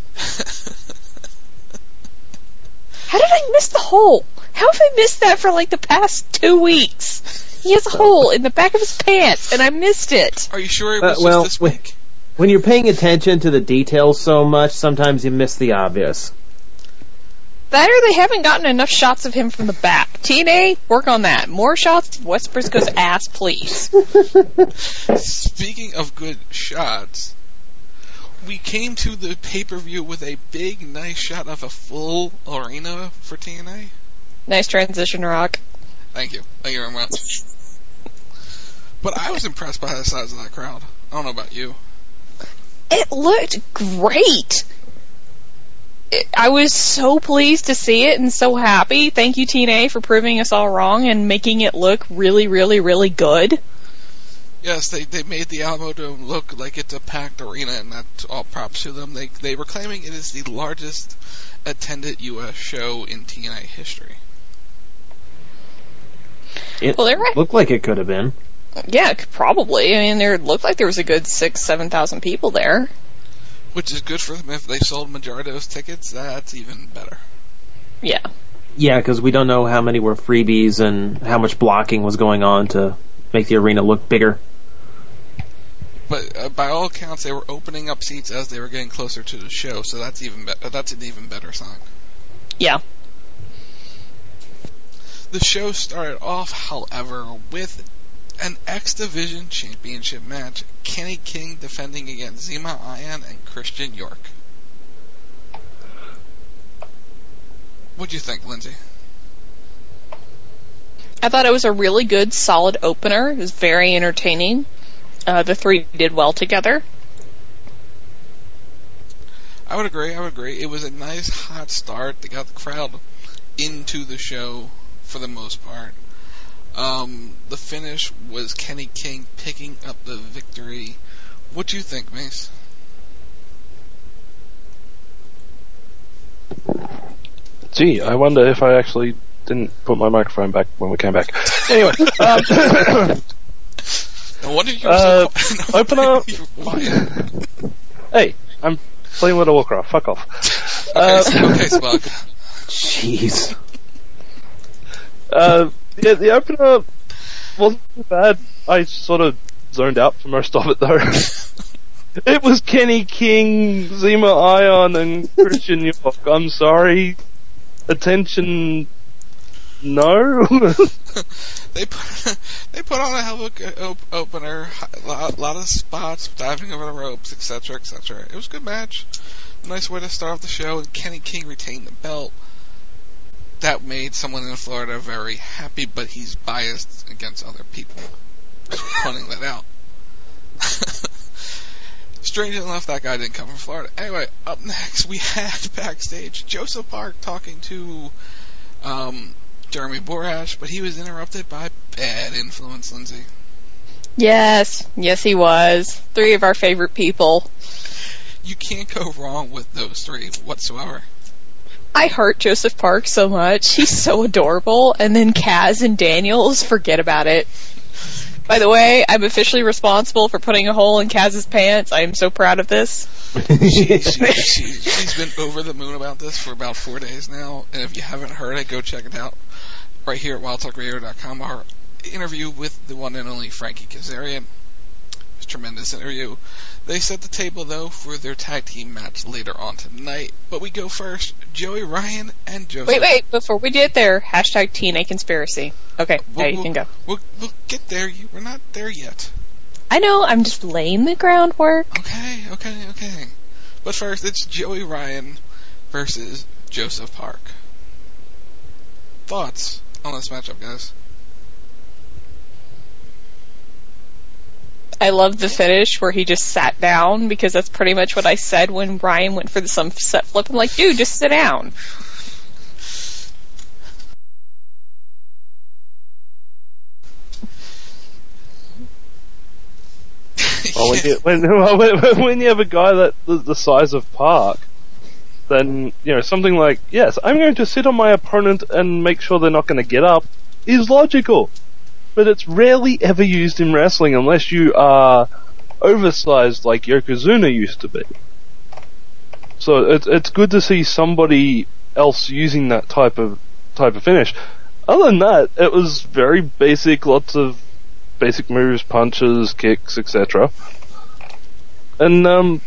How did I miss the hole? How have I missed that for like the past 2 weeks? He has a hole in the back of his pants, and I missed it. Are you sure it was just this week? When you're paying attention to the details so much, sometimes you miss the obvious. That or they haven't gotten enough shots of him from the back. TNA, work on that. More shots of Wes Briscoe's ass, please. Speaking of good shots, we came to the pay-per-view with a big, nice shot of a full arena for TNA. Nice transition, Rock. Thank you. Thank you very much. But I was impressed by the size of that crowd. I don't know about you. It looked great. I was so pleased to see it and so happy. Thank you, TNA, for proving us all wrong and making it look really, really, really good. Yes, they made the Alamodome look like it's a packed arena, and that's all props to them. They were claiming it is the largest attended U.S. show in TNA history. It looked like it could have been. Yeah, probably. I mean, there looked like there was a good 6,000-7,000 people there. Which is good for them. If they sold majority of those tickets, that's even better. Yeah. Yeah, because we don't know how many were freebies and how much blocking was going on to make the arena look bigger. But by all accounts, they were opening up seats as they were getting closer to the show, so that's an even better sign. Yeah. The show started off, however, with an X Division Championship match. Kenny King defending against Zema Ion and Christian York. What'd you think, Lindsay? I thought it was a really good, solid opener. It was very entertaining. The three did well together. I would agree. It was a nice, hot start. They got the crowd into the show for the most part. The finish was Kenny King picking up the victory. What do you think, Mace? Gee, I wonder if I actually didn't put my microphone back when we came back. Anyway, no wonder you were so open up. Hey, I'm playing World of Warcraft. Fuck off. Okay, Spug. Jeez. Yeah, the opener wasn't too bad. I sort of zoned out for most of it, though. It was Kenny King, Zema Ion, and Christian York. I'm sorry. Attention, no? They put on a hell of a opener, a lot of spots, diving over the ropes, etc., etc. It was a good match. Nice way to start off the show, and Kenny King retained the belt. That made someone in Florida very happy, but he's biased against other people. Just pointing that out. Strange enough, that guy didn't come from Florida. Anyway, up next we had backstage Joseph Park talking to Jeremy Borash, but he was interrupted by Bad Influence Lindsay. Yes, he was. 3 of our favorite people. You can't go wrong with those 3 whatsoever. I heart Joseph Park so much. He's so adorable. And then Kaz and Daniels, forget about it. By the way, I'm officially responsible for putting a hole in Kaz's pants. I am so proud of this. She's been over the moon about this for about 4 days now. And if you haven't heard it, go check it out right here at wildtalkradio.com. Our interview with the one and only Frankie Kazarian. It was a tremendous interview. They set the table, though, for their tag team match later on tonight. But we go first, Joey Ryan and Joseph. Wait, before we get there, hashtag TNA Conspiracy. Okay, you can go. We'll get there. We're not there yet. I know, I'm just laying the groundwork. Okay. But first, it's Joey Ryan versus Joseph Park. Thoughts on this matchup, guys? I love the finish where he just sat down, because that's pretty much what I said when Ryan went for the sunset flip. I'm like, dude, just sit down. Well, when you have a guy that the size of Park, then, something like, yes, I'm going to sit on my opponent and make sure they're not going to get up, is logical. But it's rarely ever used in wrestling unless you are oversized like Yokozuna used to be. So it's good to see somebody else using that type of finish. Other than that, it was very basic, lots of basic moves, punches, kicks, etc. And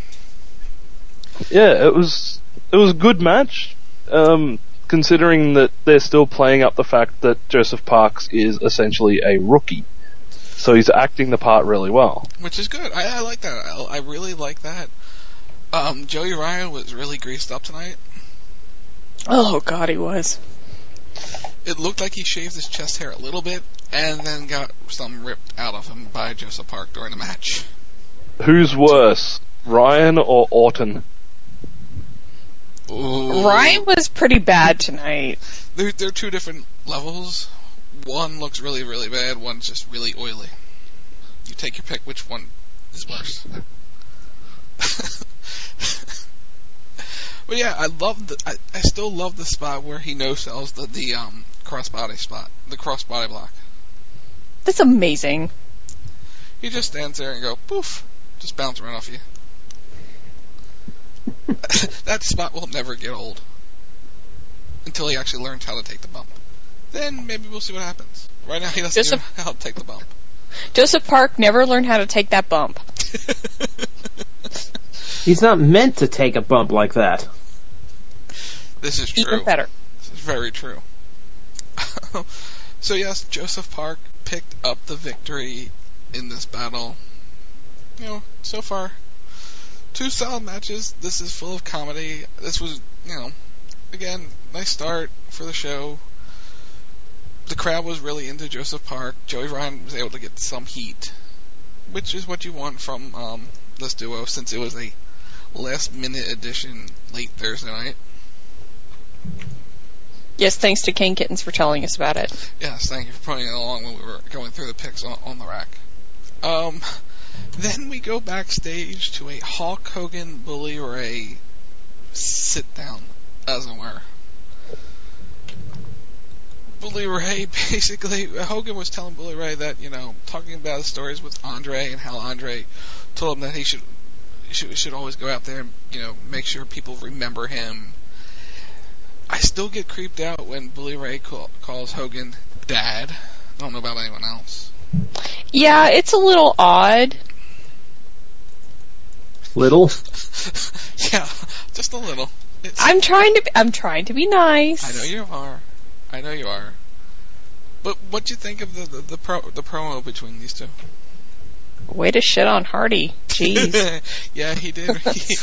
it was a good match. Considering that they're still playing up the fact that Joseph Parks is essentially a rookie. So he's acting the part really well. Which is good. I like that. I really like that. Joey Ryan was really greased up tonight. Oh, God, he was. It looked like he shaved his chest hair a little bit, and then got some ripped out of him by Joseph Park during the match. Who's worse, Ryan or Orton? Ooh. Ryan was pretty bad tonight. They're 2 different levels. One looks really, really bad. One's just really oily. You take your pick. Which one is worse? But yeah, I still love the spot where he no-sells the crossbody spot, the crossbody block. That's amazing. He just stands there and go poof, just bounce right off you. That spot will never get old until he actually learns how to take the bump. Then maybe we'll see what happens. Right now he doesn't know how to take the bump. Joseph Park never learned how to take that bump. He's not meant to take a bump like that. This is true. Even better. This is very true. So yes, Joseph Park picked up the victory in this battle. So far, 2 solid matches. This is full of comedy. This was, again, nice start for the show. The crowd was really into Joseph Park. Joey Ryan was able to get some heat, which is what you want from this duo, since it was a last-minute addition late Thursday night. Yes, thanks to King Kittens for telling us about it. Yes, thank you for putting it along when we were going through the picks on the rack. Then we go backstage to a Hulk Hogan Bully Ray sit-down, as it were. Bully Ray, basically, Hogan was telling Bully Ray that, talking about his stories with Andre and how Andre told him that he should always go out there and, make sure people remember him. I still get creeped out when Bully Ray calls Hogan Dad. I don't know about anyone else. Yeah, it's a little odd. Little? Yeah, just a little. I'm trying to be nice. I know you are. But what'd you think of the promo between these two? Way to shit on Hardy. Jeez. Yeah, he did.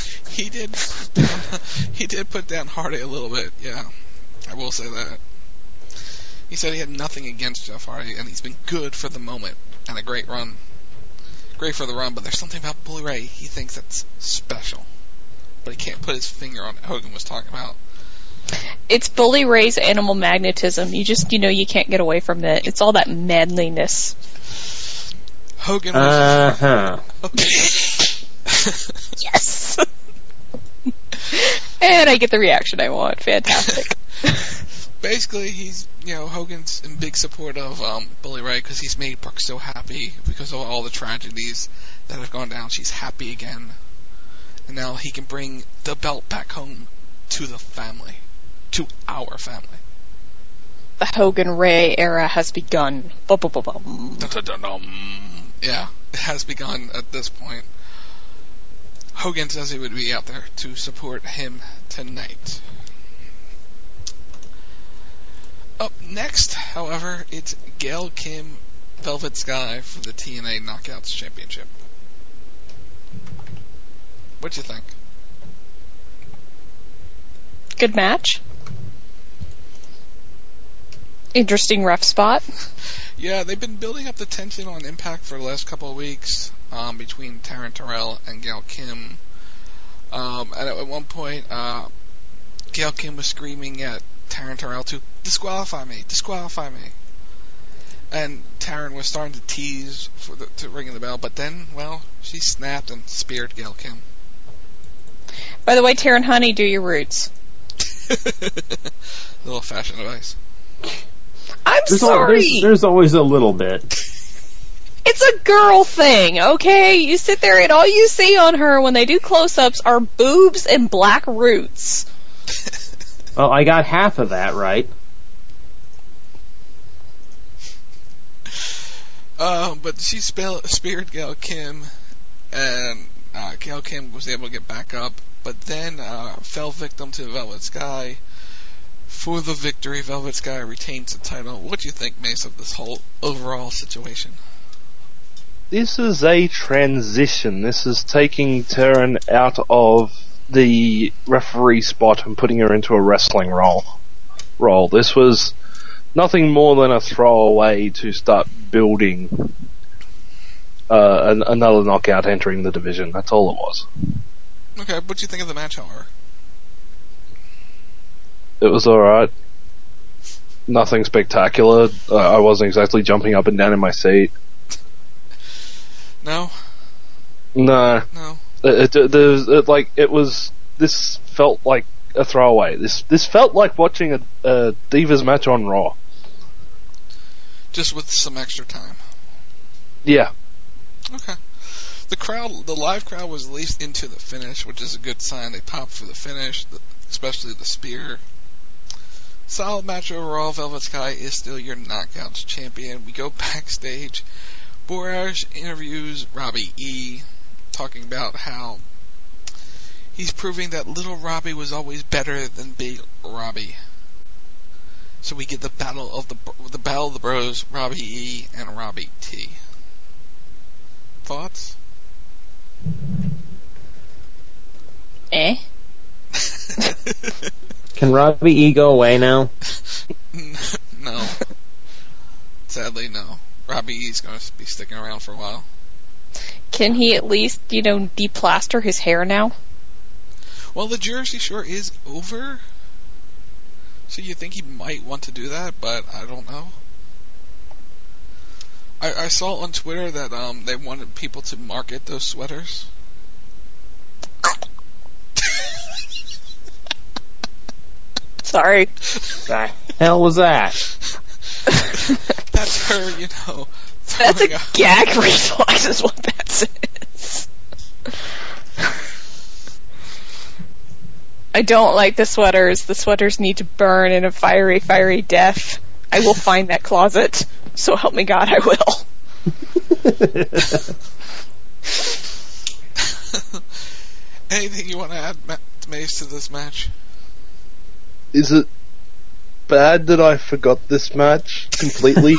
He did put down Hardy a little bit. Yeah, I will say that. He said he had nothing against Jeff Hardy, and he's been good for the moment and a great run. Great for the run, but there's something about Bully Ray he thinks that's special, but he can't put his finger on it. Hogan was talking about. It's Bully Ray's animal magnetism. You just, you can't get away from it. It's all that manliness. Hogan was... Yes! And I get the reaction I want. Fantastic. Basically, he's, Hogan's in big support of Bully Ray because he's made Brooke so happy because of all the tragedies that have gone down. She's happy again. And now he can bring the belt back home to the family. To our family. The Hogan Ray era has begun. Yeah, it has begun at this point. Hogan says he would be out there to support him tonight. Up next, however, it's Gail Kim, Velvet Sky for the TNA Knockouts Championship. What'd you think? Good match. Interesting ref spot. Yeah, they've been building up the tension on Impact for the last couple of weeks between Taryn Terrell and Gail Kim. And at one point, Gail Kim was screaming at Taryn Terrell to disqualify me. And Taryn was starting to tease to ringing the bell, but then, she snapped and speared Gail Kim. By the way, Taryn Honey, do your roots. Little fashion advice. Sorry. There's always a little bit. It's a girl thing, okay? You sit there and all you see on her when they do close-ups are boobs and black roots. Well, I got half of that right. But she speared Gail Kim, and Gail Kim was able to get back up, but then fell victim to Velvet Sky. For the victory, Velvet Sky retains the title. What do you think, Mace, of this whole overall situation? This is a transition. This is taking Taryn out of the referee spot and putting her into a wrestling role. This was nothing more than a throwaway to start building another knockout entering the division. That's all it was. Okay, what do you think of the match, however? It was alright. Nothing spectacular. I wasn't exactly jumping up and down in my seat. No? No. No. This felt like a throwaway. This felt like watching a Divas match on Raw. Just with some extra time. Yeah. Okay. The live crowd was at least into the finish, which is a good sign. They popped for the finish, especially the spear. Solid match overall. Velvet Sky is still your Knockouts champion. We go backstage. Borash interviews Robbie E, talking about how he's proving that little Robbie was always better than big Robbie. So we get the battle of the bros, Robbie E and Robbie T. Thoughts? Can Robbie E go away now? No. Sadly, no. Robbie E's going to be sticking around for a while. Can he at least, deplaster his hair now? Well, the Jersey Shore is over. So you think he might want to do that, but I don't know. I saw on Twitter that they wanted people to market those sweaters. Sorry. The hell was that? That's her, That's a gag reflex is what that is. I don't like the sweaters. The sweaters need to burn in a fiery, fiery death. I will find that closet. So help me God, I will. Anything you want to add, Mace, to this match? Is it bad that I forgot this match? completely?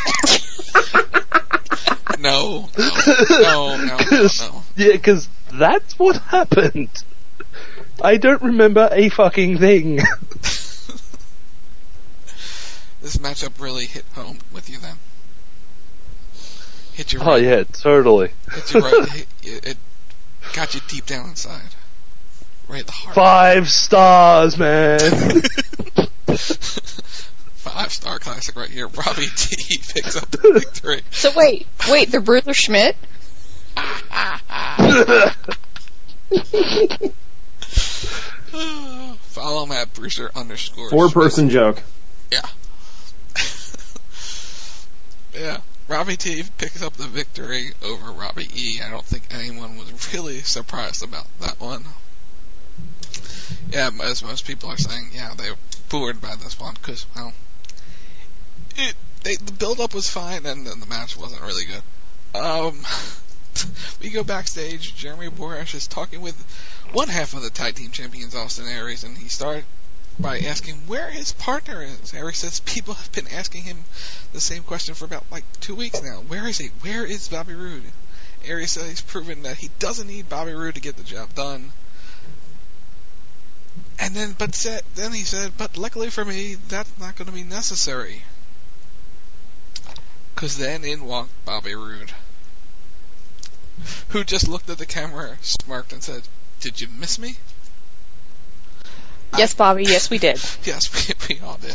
No. Yeah, because that's what happened. I don't remember a fucking thing. This matchup really hit home with you then. Hit you right. Oh yeah, totally. Hit you right. It got you deep down inside. Right at the heart. 5 stars, man. 5-star classic right here. Robbie T picks up the victory. So wait, the Bruiser Schmidt? Follow him at Bruiser _ 4-person joke. Yeah. Yeah. Robbie T picks up the victory over Robbie E. I don't think anyone was really surprised about that one. Yeah, as most people are saying, yeah, they were bored by this one because, well, the build-up was fine and then the match wasn't really good. We go backstage. Jeremy Borash is talking with one half of the tag team champions, Austin Aries, and he started by asking where his partner is. Aries says people have been asking him the same question for about 2 weeks now. Where is he? Where is Bobby Roode? Aries says he's proven that he doesn't need Bobby Roode to get the job done. And then he said, but luckily for me, that's not going to be necessary. Because then in walked Bobby Roode, who just looked at the camera, smirked, and said, "Did you miss me?" Yes, Bobby. Yes, we did. Yes, we all did.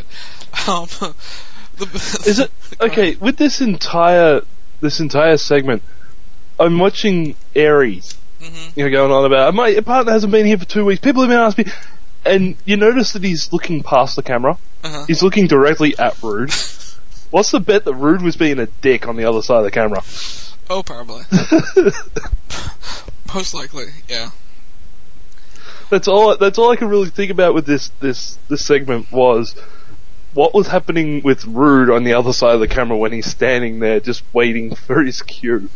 Is it okay with this entire segment? I'm watching Aries, going on about my partner hasn't been here for 2 weeks. People have been asking me, and you notice that he's looking past the camera. He's looking directly at Roode. What's the bet that Roode was being a dick on the other side of the camera? Oh, probably. Most likely, yeah. That's all I can really think about with this segment was what was happening with Roode on the other side of the camera when he's standing there just waiting for his cue.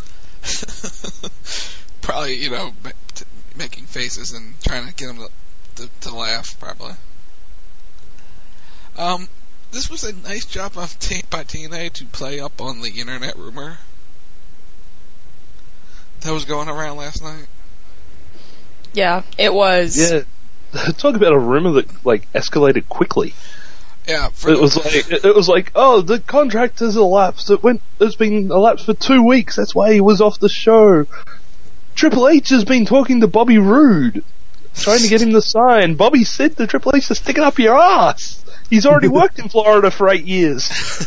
Probably, making faces and trying to get him to laugh, probably. This was a nice job by TNA to play up on the internet rumor that was going around last night. Yeah, it was. Yeah, talk about a rumor that escalated quickly. Yeah, it was like, oh, the contract has elapsed. It's been elapsed for 2 weeks. That's why he was off the show. Triple H has been talking to Bobby Roode, trying to get him to sign. Bobby said to Triple H to stick it up your ass. He's already worked in Florida for 8 years.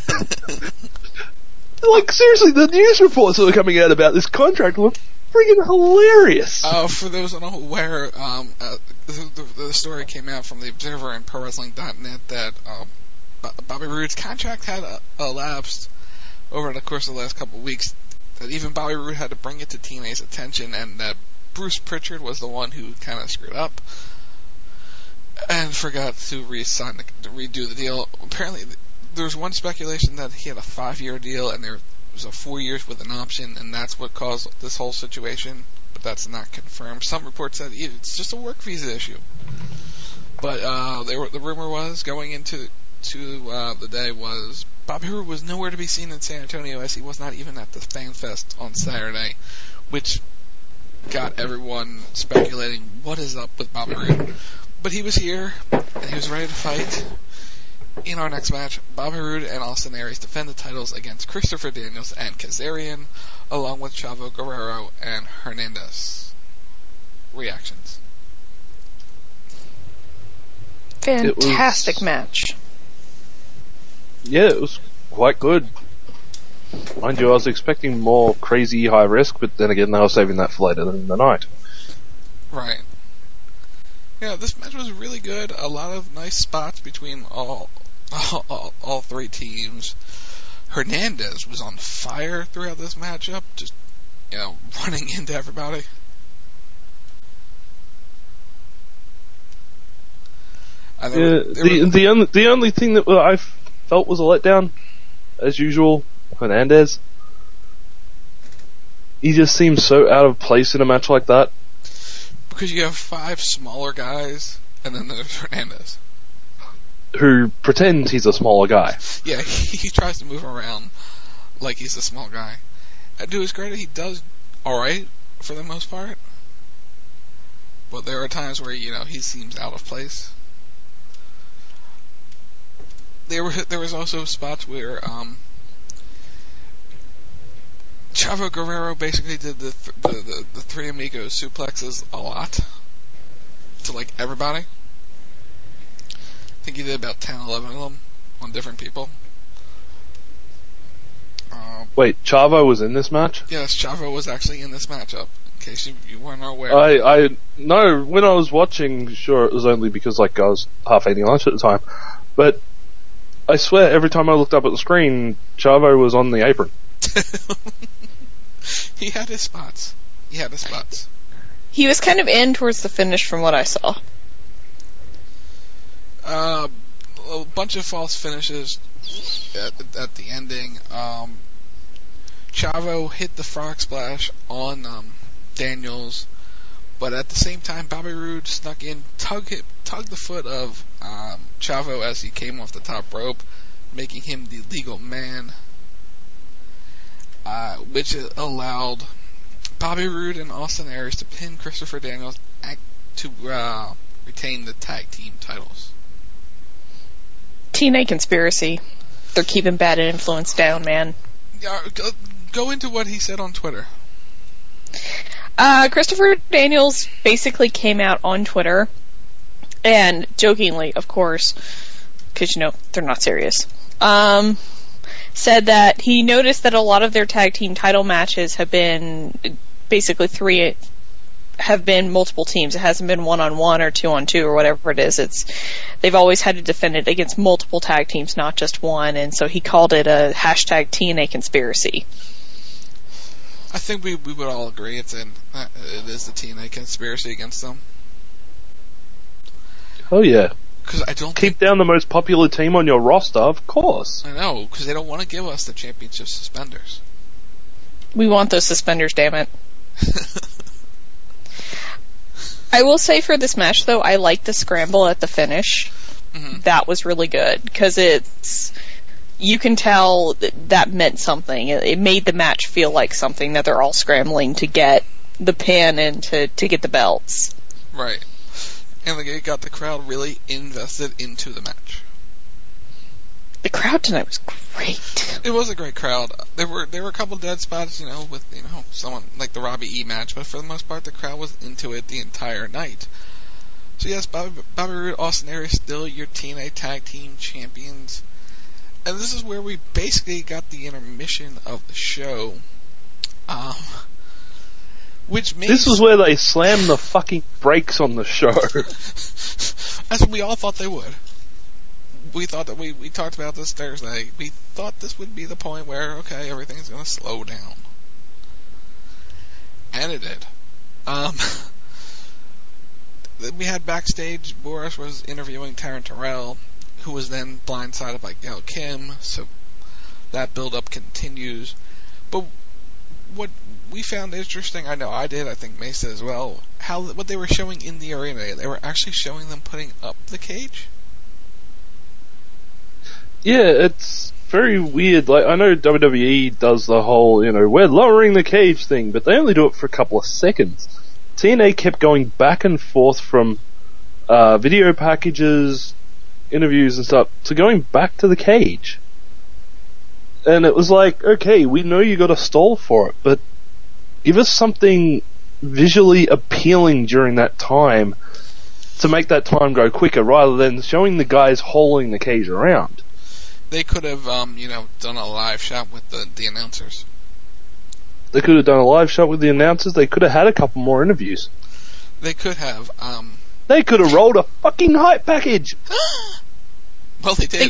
Seriously, the news reports that were coming out about this contract were friggin' hilarious. For those unaware, the story came out from the Observer and ProWrestling.net that Bobby Roode's contract had elapsed over the course of the last couple of weeks. That even Bobby Roode had to bring it to TNA's attention, and that Bruce Pritchard was the one who kind of screwed up and forgot to redo the deal. Apparently, there was one speculation that he had a 5-year deal, and there was a 4 years with an option, and that's what caused this whole situation. But that's not confirmed. Some reports said it's just a work visa issue. But the rumor was going into the day was Bobby Roode was nowhere to be seen in San Antonio, as he was not even at the Fan Fest on Saturday, which got everyone speculating what is up with Bobby Roode. But he was here, and he was ready to fight. In our next match, Bobby Roode and Austin Aries defend the titles against Christopher Daniels and Kazarian, along with Chavo Guerrero and Hernandez. Reactions. Fantastic match. Yeah, it was quite good. Mind you, I was expecting more crazy high risk, but then again, they were saving that for later in the night. Right. Yeah, this match was really good. A lot of nice spots between all three teams. Hernandez was on fire throughout this matchup, just running into everybody. The only thing that I felt was a letdown, as usual, Hernandez. He just seems so out of place in a match like that. Because you have 5 smaller guys, and then there's Hernandez. who pretends he's a smaller guy. Yeah, he tries to move around like he's a small guy. To his credit, he does alright for the most part. But there are times where, he seems out of place. There was also spots where Chavo Guerrero basically did the Three Amigos suplexes a lot to like everybody. I think he did about 10, 11 of them on different people. Wait, Chavo was in this match? Yes, Chavo was actually in this matchup. In case you weren't aware. No, when I was watching, sure, it was only because I was half eating lunch at the time. But I swear, every time I looked up at the screen, Chavo was on the apron. He had his spots. He was kind of in towards the finish from what I saw. A bunch of false finishes at the ending. Chavo hit the frog splash on Daniels, but at the same time, Bobby Roode snuck in, tugged the foot of Chavo as he came off the top rope, making him the legal man, which allowed Bobby Roode and Austin Aries to pin Christopher Daniels to retain the tag team titles. TNA Conspiracy. They're keeping bad influence down, man. Go into what he said on Twitter. Christopher Daniels basically came out on Twitter, and jokingly, of course, because, they're not serious, said that he noticed that a lot of their tag team title matches have been basically have been multiple teams. It hasn't been 1-on-1 or 2-on-2 or whatever it is. They've always had to defend it against multiple tag teams, not just one, and so he called it a hashtag TNA Conspiracy. I think we would all agree it is the TNA Conspiracy against them. Oh yeah. Because I don't keep down the most popular team on your roster, of course. I know, because they don't want to give us the championship suspenders. We want those suspenders, damn it. I will say for this match, though, I like the scramble at the finish. Mm-hmm. That was really good, because you can tell that meant something. It made the match feel like something, that they're all scrambling to get the pin and to get the belts. Right. And it got the crowd really invested into the match. The crowd tonight was great. It was a great crowd. There were a couple dead spots, with someone like the Robbie E match, but for the most part, the crowd was into it the entire night. So yes, Bobby Roode, Austin Aries, still your TNA Tag Team Champions, and this is where we basically got the intermission of the show. This was where they slammed the fucking brakes on the show. That's what we all thought they would. We thought that we talked about this Thursday. We thought this would be the point where, okay, everything's going to slow down. And it did. We had backstage, Boris was interviewing Taryn Terrell, who was then blindsided by Gail Kim, so that build-up continues. But what we found interesting, I know I did, I think Mace did as well, what they were showing in the arena, they were actually showing them putting up the cage. Yeah, it's very weird. Like, I know WWE does the whole, we're lowering the cage thing, but they only do it for a couple of seconds. TNA kept going back and forth from video packages, interviews and stuff, to going back to the cage. And it was like, okay, we know you got a stall for it, but give us something visually appealing during that time to make that time go quicker, rather than showing the guys hauling the cage around. They could have, done a live shot with the announcers. They could have done a live shot with the announcers. They could have had a couple more interviews. They could have. They could have rolled a fucking hype package. Well, they did.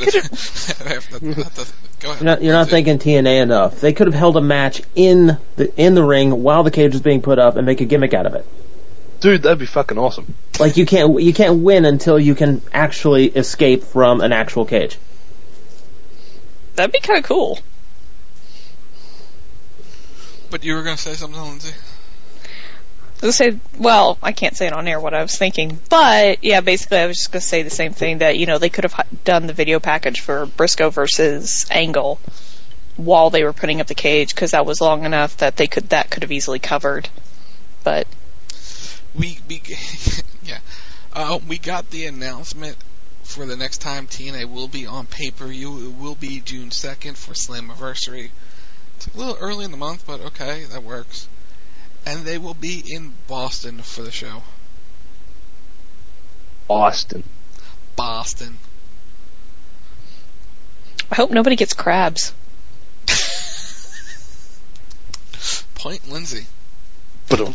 Go ahead. You're not thinking TNA enough. They could have held a match in the ring while the cage was being put up and make a gimmick out of it. Dude, that'd be fucking awesome. Like, you can't win until you can actually escape from an actual cage. That'd be kind of cool. But you were going to say something, Lindsay? Well, I can't say it on air what I was thinking, but yeah, basically I was just going to say the same thing, that, they could have done the video package for Briscoe versus Angle while they were putting up the cage, because that was long enough that that could have easily covered. But we got the announcement for the next time TNA will be on pay-per-view. It will be June 2nd for Slammiversary. It's a little early in the month, but okay, that works. And they will be in Boston for the show. Boston. I hope nobody gets crabs. Point Lindsay. But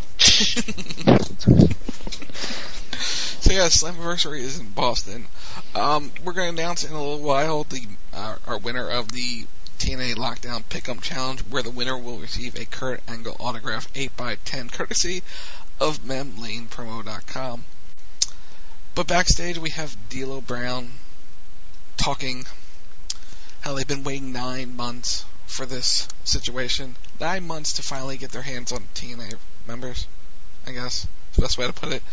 So yeah, Slammiversary is in Boston. We're going to announce in a little while our winner of the TNA Lockdown Pick'em Challenge, where the winner will receive a Kurt Angle autograph 8x10 courtesy of memlanepromo.com. But backstage we have D'Lo Brown talking how they've been waiting 9 months for this situation. 9 months to finally get their hands on TNA members, I guess. That's the best way to put it.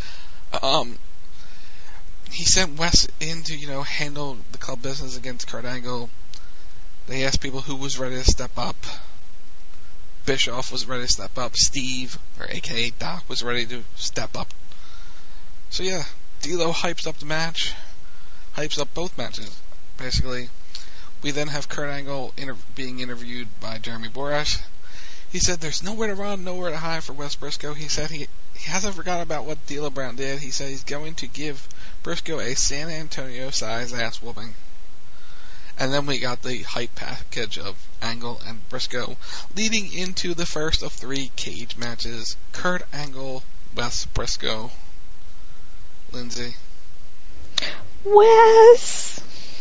He sent Wes in to, handle the club business against Kurt Angle. They asked people who was ready to step up. Bischoff was ready to step up. Steve, or aka Doc, was ready to step up. So yeah, D'Lo hypes up the match. Hypes up both matches, basically. We then have Kurt Angle being interviewed by Jeremy Borash. He said there's nowhere to run, nowhere to hide for Wes Briscoe. He said he hasn't forgotten about what D'Lo Brown did. He said he's going to give Briscoe a San Antonio-sized ass whooping. And then we got the hype package of Angle and Briscoe leading into the first of 3 cage matches. Kurt Angle, Wes Briscoe. Lindsay. Wes!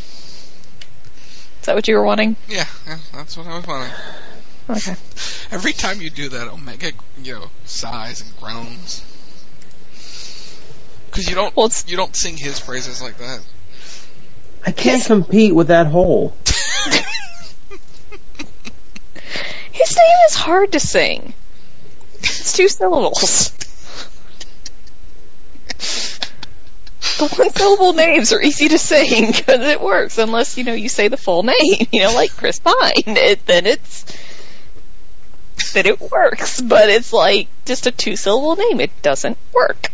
Is that what you were wanting? Yeah, that's what I was wanting. Okay. Every time you do that, Omega, sighs and groans. Because you don't sing his praises like that. I can't compete with that hole. His name is hard to sing. It's 2 syllables. The 1-syllable names are easy to sing because it works, unless, you say the full name, like Chris Pine. Then it works, but it's like just a 2-syllable name. It doesn't work.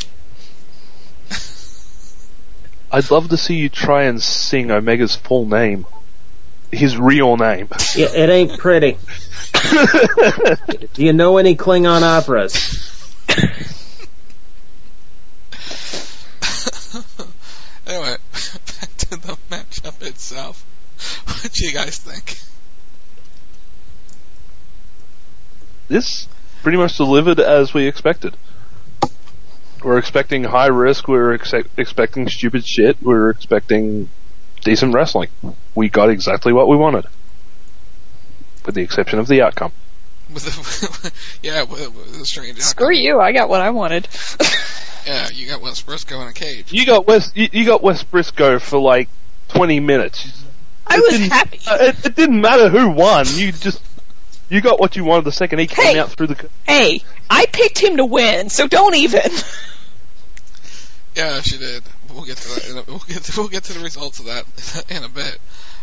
I'd love to see you try and sing Omega's full name. His real name. Yeah, it ain't pretty. Do you know any Klingon operas? Anyway, back to the matchup itself. What do you guys think? This pretty much delivered as we expected. We're expecting high risk, we're expecting stupid shit, we're expecting decent wrestling. We got exactly what we wanted. With the exception of the outcome. With the strange outcome. Screw you, I got what I wanted. Yeah, you got Wes Briscoe in a cage. You got Wes Briscoe for like 20 minutes. I was happy. It didn't matter who won, you got what you wanted the second he came out through the... Hey, I picked him to win, so don't even. Yeah, she did. We'll get to that. We'll get to the results of that in a bit.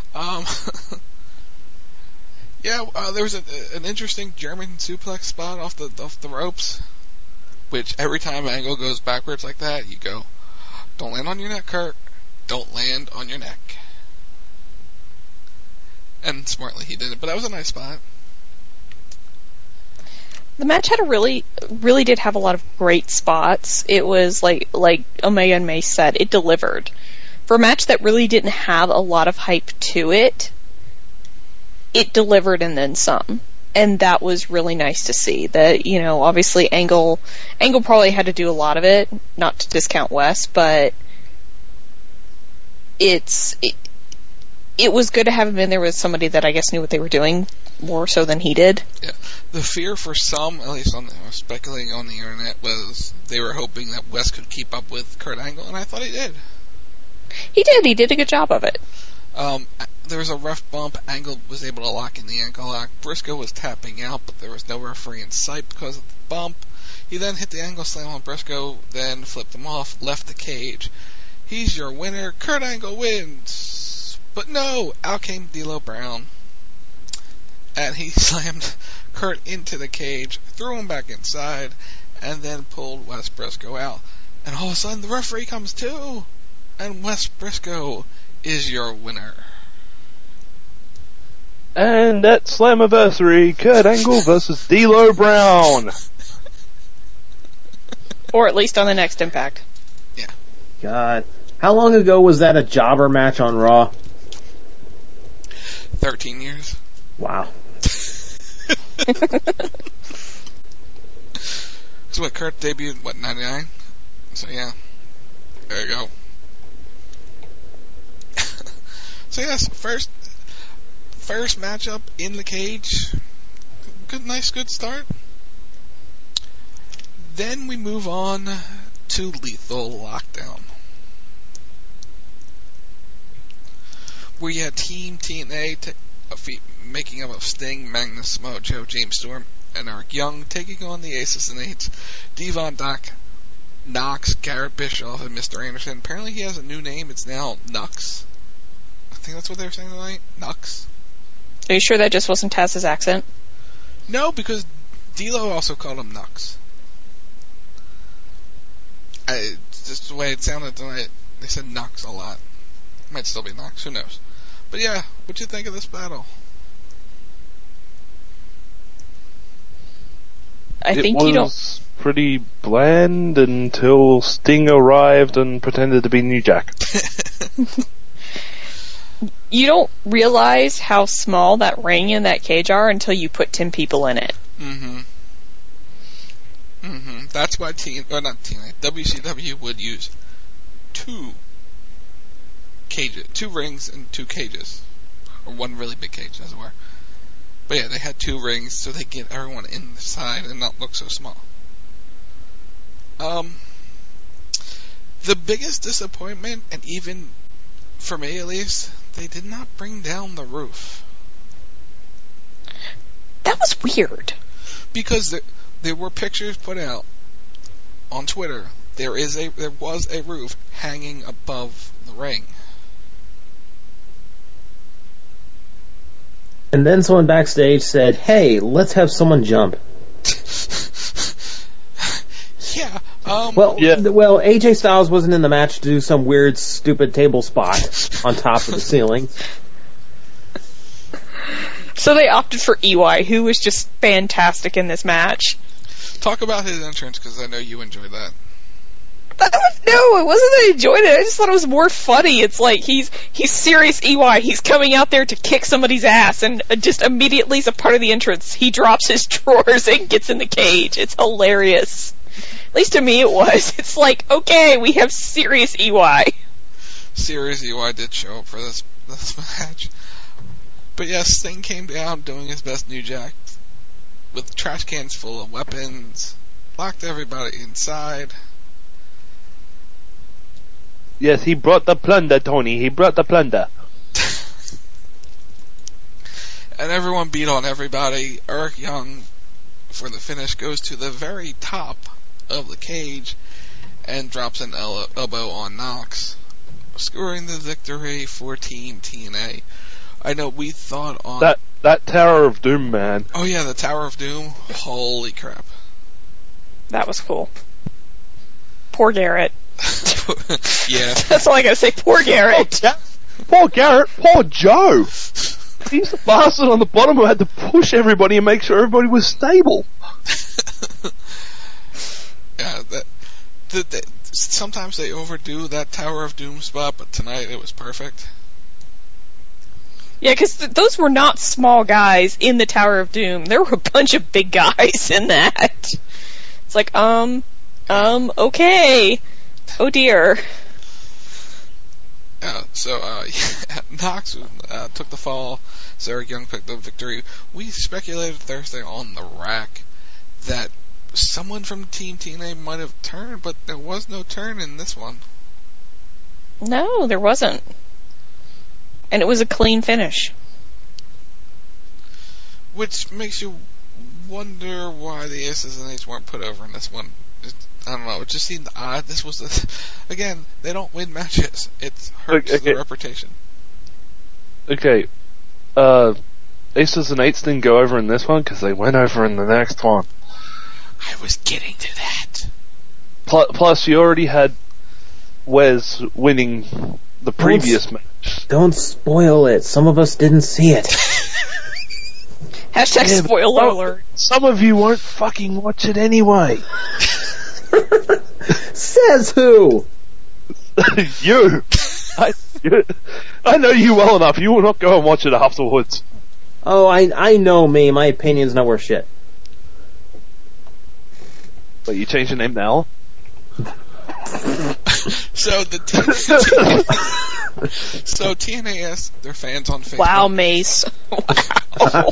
There was an interesting German suplex spot off the ropes, which every time Angle goes backwards like that, you go, "Don't land on your neck, Kurt. Don't land on your neck." And smartly he did it, but that was a nice spot. The match had really did have a lot of great spots. It was like Omega and Mace said, it delivered. For a match that really didn't have a lot of hype to it, it delivered and then some. And that was really nice to see. That, obviously Angle probably had to do a lot of it, not to discount Wes, but it was good to have him in there with somebody that I guess knew what they were doing more so than he did. Yeah. The fear for some, at least speculating on the internet, was they were hoping that Wes could keep up with Kurt Angle, and I thought he did. He did. He did a good job of it. There was a rough bump. Angle was able to lock in the ankle lock. Briscoe was tapping out, but there was no referee in sight because of the bump. He then hit the angle slam on Briscoe, then flipped him off, left the cage. He's your winner. Kurt Angle wins. But no, out came D'Lo Brown. And he slammed Kurt into the cage, threw him back inside, and then pulled Wes Briscoe out. And all of a sudden, the referee comes too. And Wes Briscoe is your winner. And at Slammiversary, Kurt Angle versus D'Lo Brown. Or at least on the next Impact. Yeah. God. How long ago was that a jobber match on Raw? 13 years. Wow. So what, Kurt debuted, 99? So yeah. There you go. So yes, first matchup in the cage. Good start. Then we move on to Lethal Lockdown. We had Team TNA making up of Sting, Magnus, Mojo, James Storm, and Eric Young taking on the Aces and Eights, Devon Doc, Knox, Garrett Bischoff, and Mr. Anderson. Apparently he has a new name. It's now Nux. I think that's what they were saying tonight. Nux. Are you sure that just wasn't Taz's accent? No, because D'Lo also called him Nux. It's just the way it sounded tonight. They said Nux a lot. Might still be Nux. Who knows? But yeah, what'd you think of this battle? It was pretty bland until Sting arrived and pretended to be New Jack. You don't realize how small that ring and that cage are until you put 10 people in it. That's why WCW would use two rings and 2 cages. Or one really big cage, as it were. But yeah, they had 2 rings so they get everyone inside and not look so small. The biggest disappointment, and even for me at least, they did not bring down the roof. That was weird. Because there were pictures put out on Twitter. There was a roof hanging above the ring. And then someone backstage said, "Hey, let's have someone jump." Yeah. Well, AJ Styles wasn't in the match to do some weird, stupid table spot on top of the ceiling. So they opted for EY, who was just fantastic in this match. Talk about his entrance, because I know you enjoyed that. No, it wasn't that I enjoyed it. I just thought it was more funny. It's like he's serious EY. He's coming out there to kick somebody's ass, and just immediately as a part of the entrance, he drops his drawers and gets in the cage. It's hilarious. At least to me it was. It's like, okay, we have serious EY. Serious EY did show up for this match. But yes, Sting came down doing his best New Jack with trash cans full of weapons, locked everybody inside. Yes, he brought the plunder, Tony. He brought the plunder. And everyone beat on everybody. Eric Young, for the finish, goes to the very top of the cage and drops an elbow on Knox, scoring the victory for Team TNA. I know we thought on... That Tower of Doom, man. Oh yeah, the Tower of Doom. Holy crap. That was cool. Poor Garrett. Yeah. That's all I gotta say. Poor Garrett. Poor Garrett. Poor Joe. He's the bastard on the bottom who had to push everybody and make sure everybody was stable. Yeah, sometimes they overdo that Tower of Doom spot, but tonight it was perfect. Yeah, because those were not small guys in the Tower of Doom. There were a bunch of big guys in that. It's like, okay. Oh dear. So Knox took the fall. Eric Young picked the victory. We speculated Thursday on the rack that someone from Team TNA might have turned, but there was no turn in this one. No, there wasn't. And it was a clean finish. Which makes you wonder why the Aces and Eights weren't put over in this one. I don't know. It just seemed odd. This was again. They don't win matches. It hurts their reputation. Okay. Aces and Eights didn't go over in this one because they went over in the next one. I was getting to that. Plus, you already had Wes winning the previous match. Don't spoil it. Some of us didn't see it. Hashtag spoiler alert. Some of you won't fucking watch it anyway. Says who? You. I know you well enough. You will not go and watch it afterwards. Oh, I know me. My opinion's not worth shit. But you changed your name now? So TNA asked their fans on Facebook. Wow, Mace. Wow.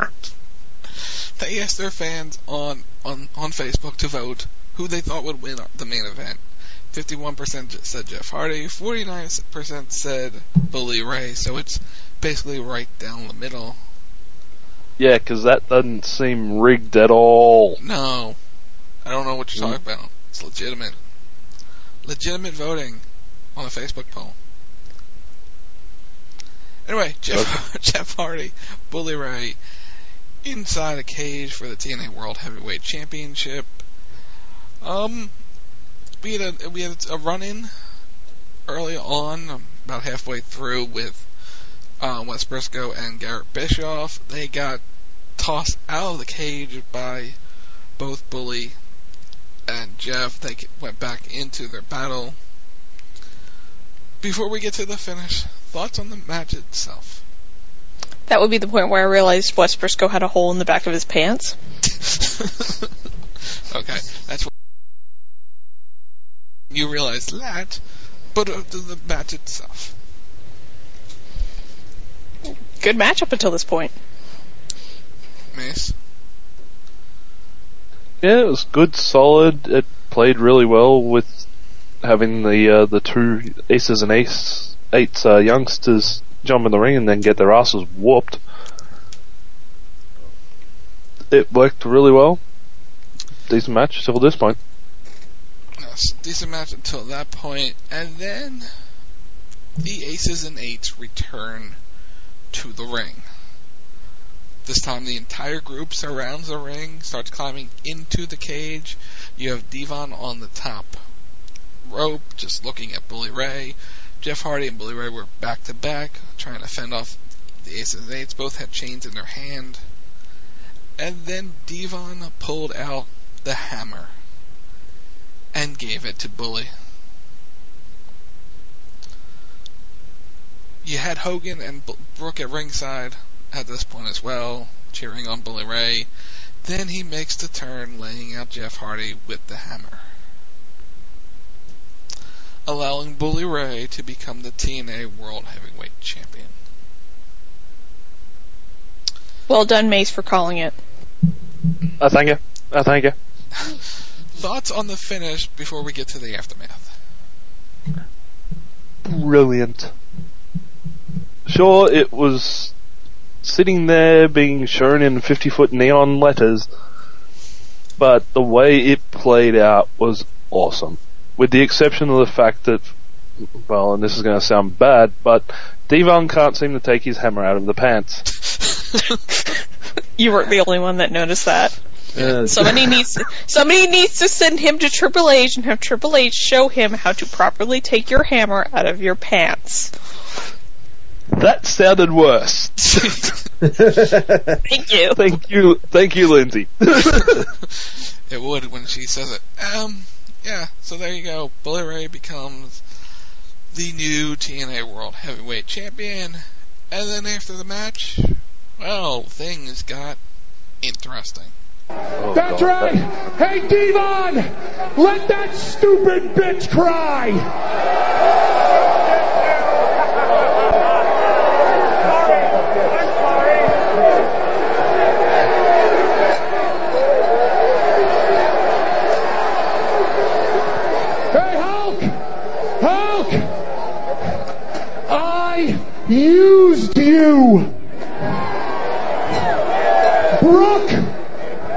They asked their fans on Facebook to vote who they thought would win the main event. 51% said Jeff Hardy, 49% said Bully Ray, so it's basically right down the middle. Yeah, because that doesn't seem rigged at all. No. I don't know what you're talking about. It's legitimate. Legitimate voting on a Facebook poll. Anyway, Jeff Hardy, Bully Ray, inside a cage for the TNA World Heavyweight Championship. We had a run-in early on, about halfway through, with Wes Briscoe and Garrett Bischoff. They got tossed out of the cage by both Bully and Jeff. They went back into their battle. Before we get to the finish, thoughts on the match itself? That would be the point where I realized Wes Briscoe had a hole in the back of his pants. Okay, that's what you realized that, but the match itself. Good match up until this point. Mace? Yeah, it was good, solid. It played really well with having the two Aces and Eights youngsters jump in the ring and then get their asses whooped. It worked really well. Decent match till this point. Yes, decent match until that point, and then the Aces and Eights return to the ring. This time the entire group surrounds the ring, starts climbing into the cage. You have Devon on the top rope, just looking at Bully Ray. Jeff Hardy and Bully Ray were back to back, trying to fend off the Aces and Eights. Both had chains in their hand. And then Devon pulled out the hammer and gave it to Bully. You had Hogan and Brooke at ringside at this point as well, cheering on Bully Ray. Then he makes the turn, laying out Jeff Hardy with the hammer, allowing Bully Ray to become the TNA World Heavyweight Champion. Well done, Mace, for calling it. Thank you. Thank you. Thoughts on the finish before we get to the aftermath? Brilliant. Sure, it was sitting there being shown in 50-foot neon letters, but the way it played out was awesome. With the exception of the fact that, well, and this is going to sound bad, but Devon can't seem to take his hammer out of the pants. You weren't the only one that noticed that. Somebody needs to send him to Triple H and have Triple H show him how to properly take your hammer out of your pants. That sounded worse. Thank you. Thank you, Lindsay. It would when she says it. Yeah, so there you go. Bully Ray becomes the new TNA World Heavyweight Champion. And then after the match, well, things got interesting. Oh, that's right. Hey, Devon, let that stupid bitch cry. Hey, Hulk, I used you. Brooke,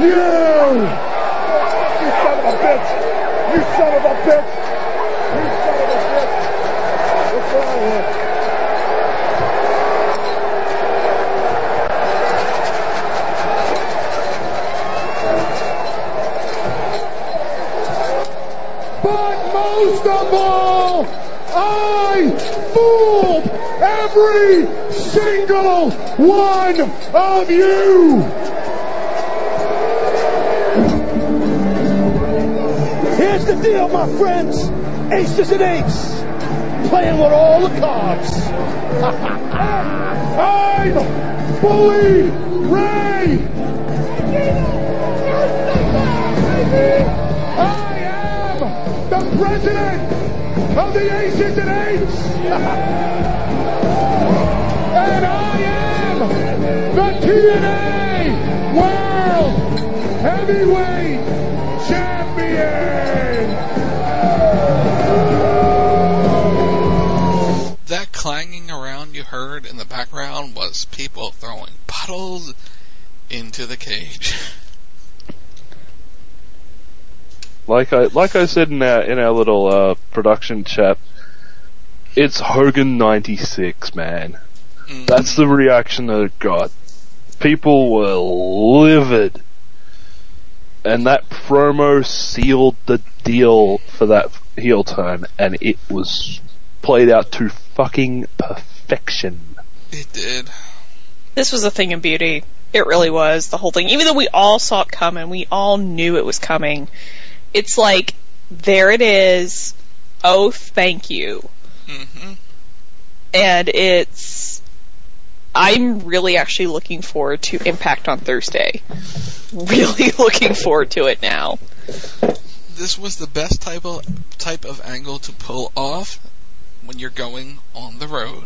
You son of a bitch! You son of a bitch! You son of a bitch! What's wrong here? But most of all, I fooled every single one of you! Here's the deal, my friends. Aces and eights. Playing with all the cards. I'm Bully Ray! I am the president of the Aces and Eights! And I am the TNA World Heavyweight Champion! That clanging around you heard in the background was people throwing bottles into the cage. Like I said in our little production chat, it's Hogan 96, man. That's the reaction that it got. People were livid. And that promo sealed the deal for that heel turn, and it was played out to fucking perfection. It did. This was a thing of beauty. It really was, the whole thing. Even though we all saw it coming, we all knew it was coming. It's like, there it is. Oh, thank you. Mm-hmm. And I'm really actually looking forward to Impact on Thursday. Really looking forward to it now. This was the best type of angle to pull off when you're going on the road.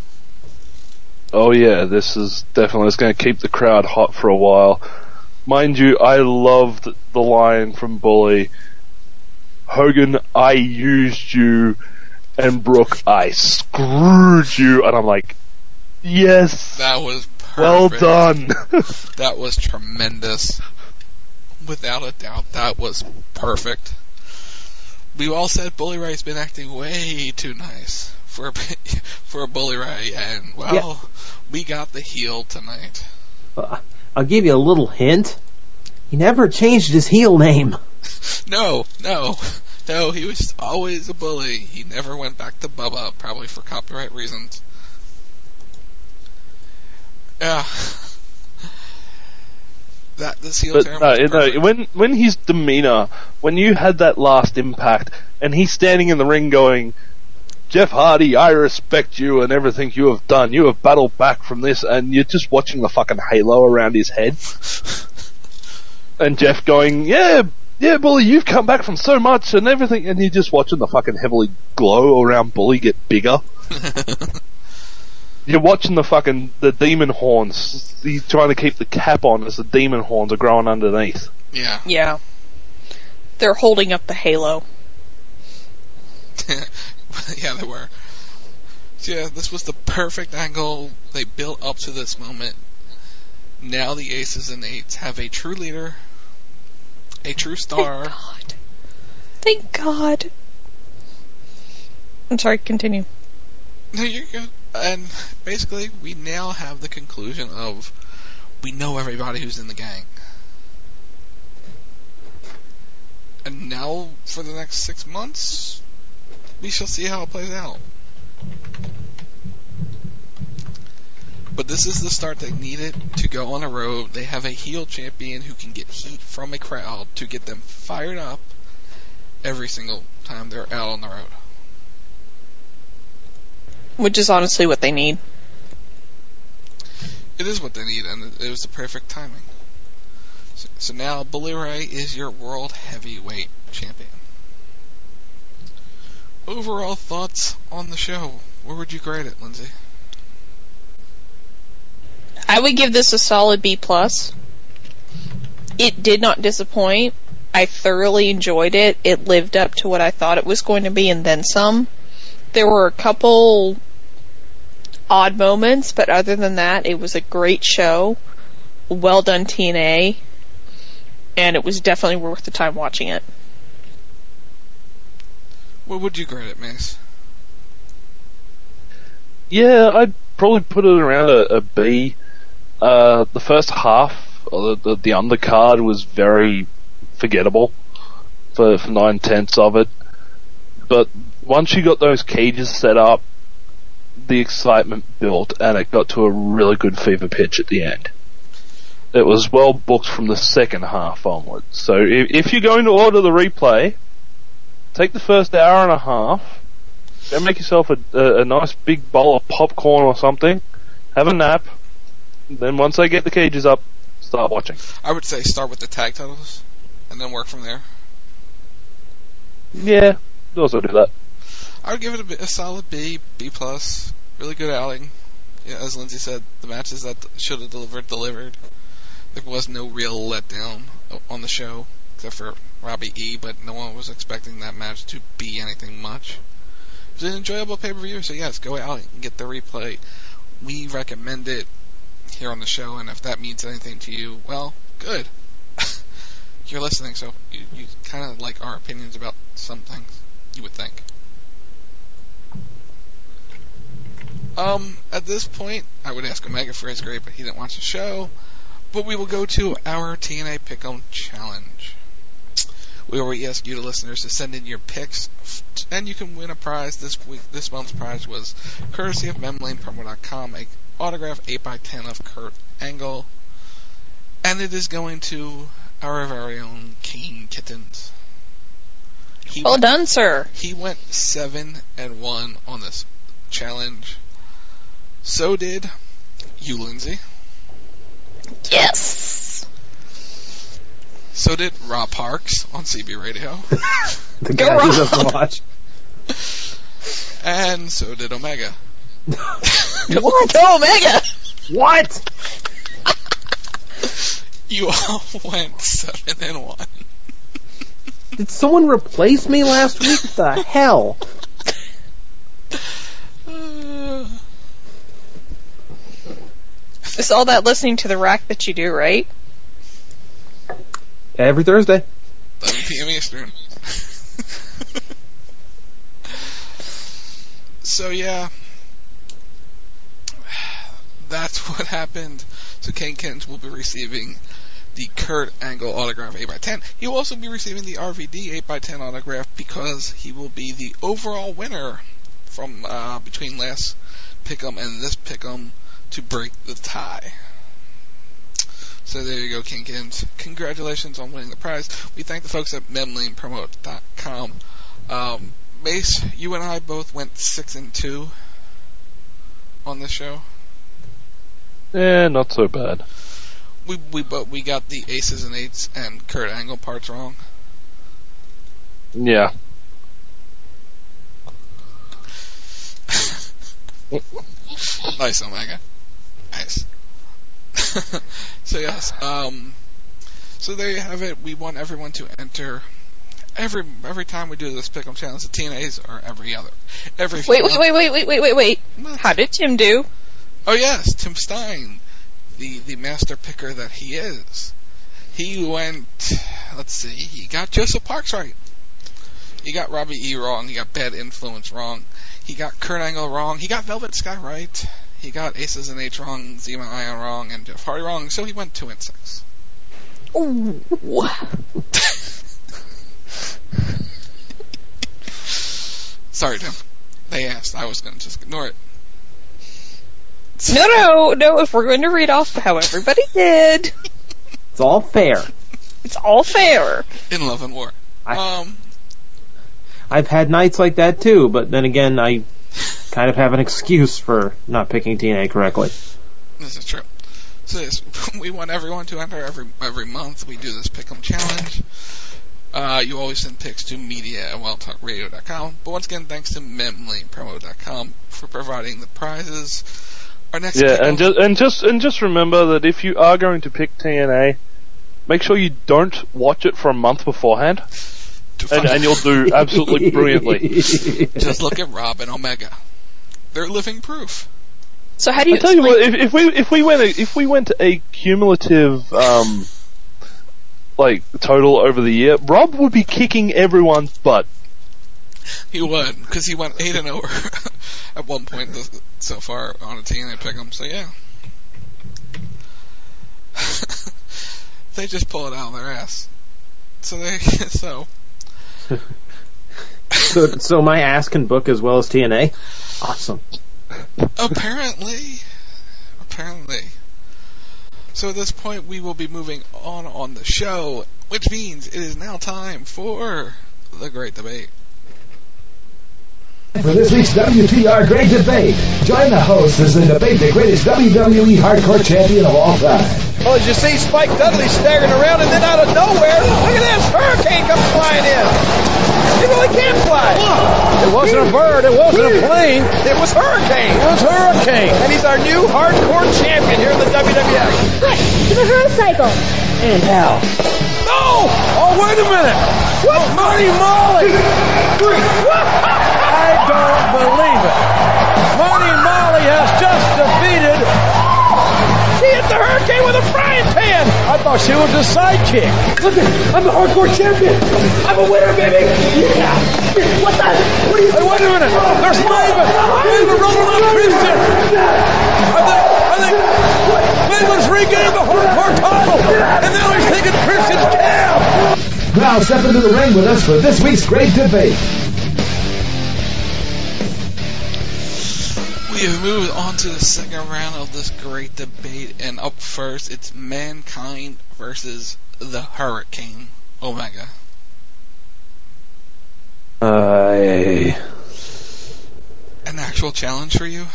Oh yeah, this is definitely, it's going to keep the crowd hot for a while. Mind you, I loved the line from Bully, Hogan, I used you, and Brooke, I screwed you, and I'm like, yes! That was perfect. Well done! That was tremendous. Without a doubt, that was perfect. We all said Bully Ray's been acting way too nice for a Bully Ray, and, we got the heel tonight. I'll give you a little hint. He never changed his heel name. No, he was always a bully. He never went back to Bubba, probably for copyright reasons. Yeah. This heel turn was perfect. When his demeanor, when you had that last Impact, and he's standing in the ring going, Jeff Hardy, I respect you and everything you have done. You have battled back from this, and you're just watching the fucking halo around his head. And Jeff going, yeah, Bully, you've come back from so much and everything, and you're just watching the fucking heavily glow around Bully get bigger. You're watching the demon horns. He's trying to keep the cap on as the demon horns are growing underneath. Yeah. Yeah. They're holding up the halo. Yeah, they were. So yeah, this was the perfect angle. They built up to this moment. Now the Aces and Eights have a true leader, a true star. Thank God. I'm sorry, continue. No, you're good. And basically, we now have the conclusion of, we know everybody who's in the gang. And now, for the next 6 months, we shall see how it plays out. But this is the start they needed to go on a road. They have a heel champion who can get heat from a crowd to get them fired up every single time they're out on the road. Which is honestly what they need. It is what they need, and it was the perfect timing. So now, Bully Ray is your World Heavyweight Champion. Overall thoughts on the show. Where would you grade it, Lindsay? I would give this a solid B+. It did not disappoint. I thoroughly enjoyed it. It lived up to what I thought it was going to be, and then some. There were a couple odd moments, but other than that, it was a great show. Well done, TNA. and it was definitely worth the time watching it. What would you grade it, Mace? Yeah, I'd probably put it around a B. The first half, the undercard was very forgettable for 9/10 of it. But once you got those cages set up, the excitement built, and it got to a really good fever pitch at the end. It was well booked from the second half onwards. So if you're going to order the replay, take the first hour and a half, then make yourself a nice big bowl of popcorn or something, have a nap, then once they get the cages up, start watching. I would say start with the tag titles, and then work from there. Yeah, also do that. I would give it a solid B+. Really good outing. Yeah, as Lindsay said, the matches that should have delivered. There was no real letdown on the show, except for Robbie E., but no one was expecting that match to be anything much. It was an enjoyable pay-per-view, so yes, go out and get the replay. We recommend it here on the show, and if that means anything to you, well, good. You're listening, so you kind of like our opinions about some things, you would think. At this point, I would ask Omega for his grade, but he didn't watch the show. But we will go to our TNA Pick'em Challenge, where we ask you, the listeners, to send in your picks, and you can win a prize this week. This month's prize was courtesy of MemLanePromo.com, an autograph 8x10 of Kurt Angle, and it is going to our very own King Kittens. Well done, sir. He went 7-1 on this challenge. So did you, Lindsay. Yes. So did Rob Parks on CB Radio. The guy who doesn't watch. And so did Omega. What? Go Omega! What? You all went 7-1. Did someone replace me last week? What the hell? It's all that listening to the rack that you do, right? Every Thursday. 11 p.m. Eastern. So yeah, that's what happened. So King Kittens will be receiving the Kurt Angle autograph 8x10. He will also be receiving the RVD 8x10 autograph because he will be the overall winner from between last Pick'em and this Pick'em to break the tie. So there you go, King Kittens. Congratulations on winning the prize. We thank the folks at MemLanePromo.com. Mace, you and I both went 6-2 on this show. Yeah, not so bad. We got the aces and eights and Kurt Angle parts wrong. Yeah. Nice, Omega. Nice. So yes, so there you have it. We want everyone to enter. Every time we do this Pick'em Challenge, the TNAs are every other. Wait. How did Tim do? Oh yes, Tim Stein, the master picker that he is. He went, let's see, he got Joseph Parks right. He got Robbie E wrong. He got Bad Influence wrong. He got Kurt Angle wrong. He got Velvet Sky right. He got Aces and H wrong, Zema Ion wrong, and Jeff Hardy wrong, so he went 2-6. Ooh. Sorry, Tim. They asked. I was going to just ignore it. No, if we're going to read off how everybody did. It's all fair. It's all fair. In love and war. I've had nights like that too, but then again, I kind of have an excuse for not picking TNA correctly. This is true. So yes, we want everyone to enter every month. We do this Pick'em Challenge. You always send picks to media@wildtalkradio.com. But once again, thanks to MemLanePromo.com for providing the prizes. Our next and just remember that if you are going to pick TNA, make sure you don't watch it for a month beforehand, and you'll do absolutely brilliantly. Just look at Rob and Omega; they're living proof. So how do you? I tell you what, if we went a cumulative like, total over the year, Rob would be kicking everyone's butt. He would, because he went 8-0 at one point so far on a TNA pick'em. So yeah, they just pull it out of their ass. So my ass can book as well as TNA. Awesome. Apparently. So at this point, we will be moving on the show, which means it is now time for the Great Debate. For this week's WTR Great Debate, join the host as they debate the greatest WWE Hardcore champion of all time. Well, as you see Spike Dudley staggering around, and then out of nowhere, look at this, Hurricane comes flying in. He really can fly. It wasn't a bird, it wasn't a plane, it was Hurricane. And he's our new hardcore champion here in the WWF. Right, to the Hurl Cycle. And how? No! Oh, wait a minute. What? Marty Molly. I don't believe it. Marty Molly has just defeated... She hit the Hurricane with a frying pan. I thought she was a sidekick. Listen, I'm the hardcore champion. I'm a winner, baby. Yeah. What the? What are you? Hey, wait a minute. There's Maven. Maven rolling on Christian. I think Maven's regained the hardcore title. And now he's taking Christian's tab. Now step into the ring with us for this week's Great Debate. We have moved on to the second round of this Great Debate, and up first, it's Mankind versus the Hurricane Omega. An actual challenge for you?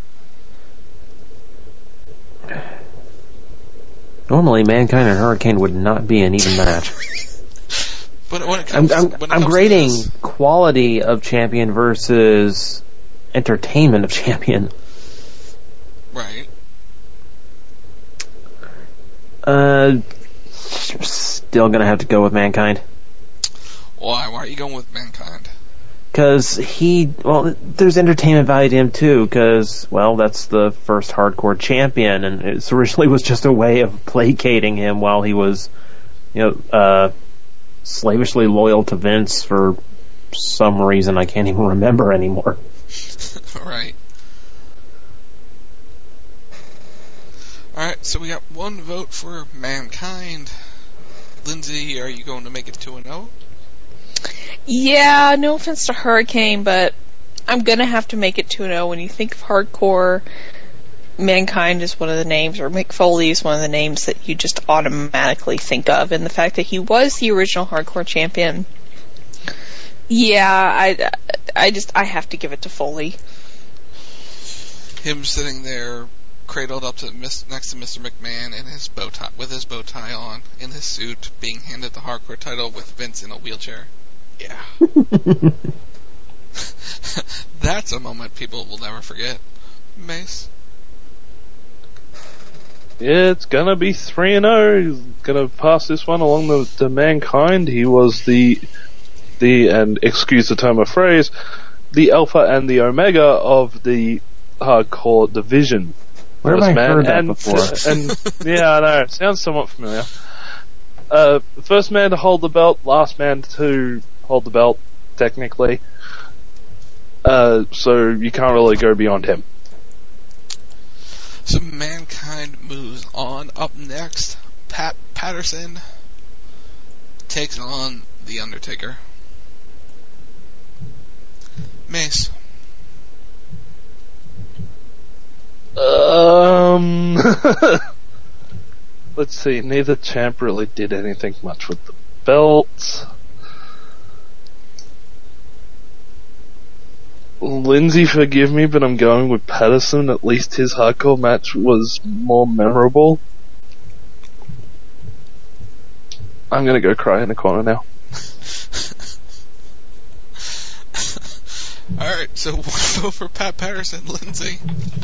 Normally, Mankind and Hurricane would not be an even match. But when it comes, I'm grading quality of champion versus entertainment of champion. Right. Still gonna have to go with Mankind. Why? Why are you going with Mankind? Because there's entertainment value to him too, because, well, that's the first hardcore champion, and it originally was just a way of placating him while he was, slavishly loyal to Vince for some reason I can't even remember anymore. Right. Alright, so we got one vote for Mankind. Lindsay, are you going to make it 2-0? Yeah, no offense to Hurricane, but I'm gonna have to make it 2-0. When you think of hardcore, Mankind is one of the names, or Mick Foley is one of the names that you just automatically think of, and the fact that he was the original hardcore champion, yeah, I have to give it to Foley. Him sitting there, cradled up to next to Mr. McMahon in his bow tie, with his bow tie on, in his suit, being handed the hardcore title with Vince in a wheelchair. Yeah. That's a moment people will never forget. Mace? Yeah, it's gonna be 3-0. He's gonna pass this one along the Mankind. He was the and excuse the term of phrase, the Alpha and the Omega of the hardcore division. Where have I heard that before? And yeah, I know, it sounds somewhat familiar. First man to hold the belt, last man to hold the belt, technically. So you can't really go beyond him. So Mankind moves on. Up next, Pat Patterson takes on The Undertaker. Mace. Let's see, neither champ really did anything much with the belts. Lindsay, forgive me, but I'm going with Patterson. At least his hardcore match was more memorable. I'm gonna go cry in the corner now. Alright, so one vote for Pat Patterson. Lindsay?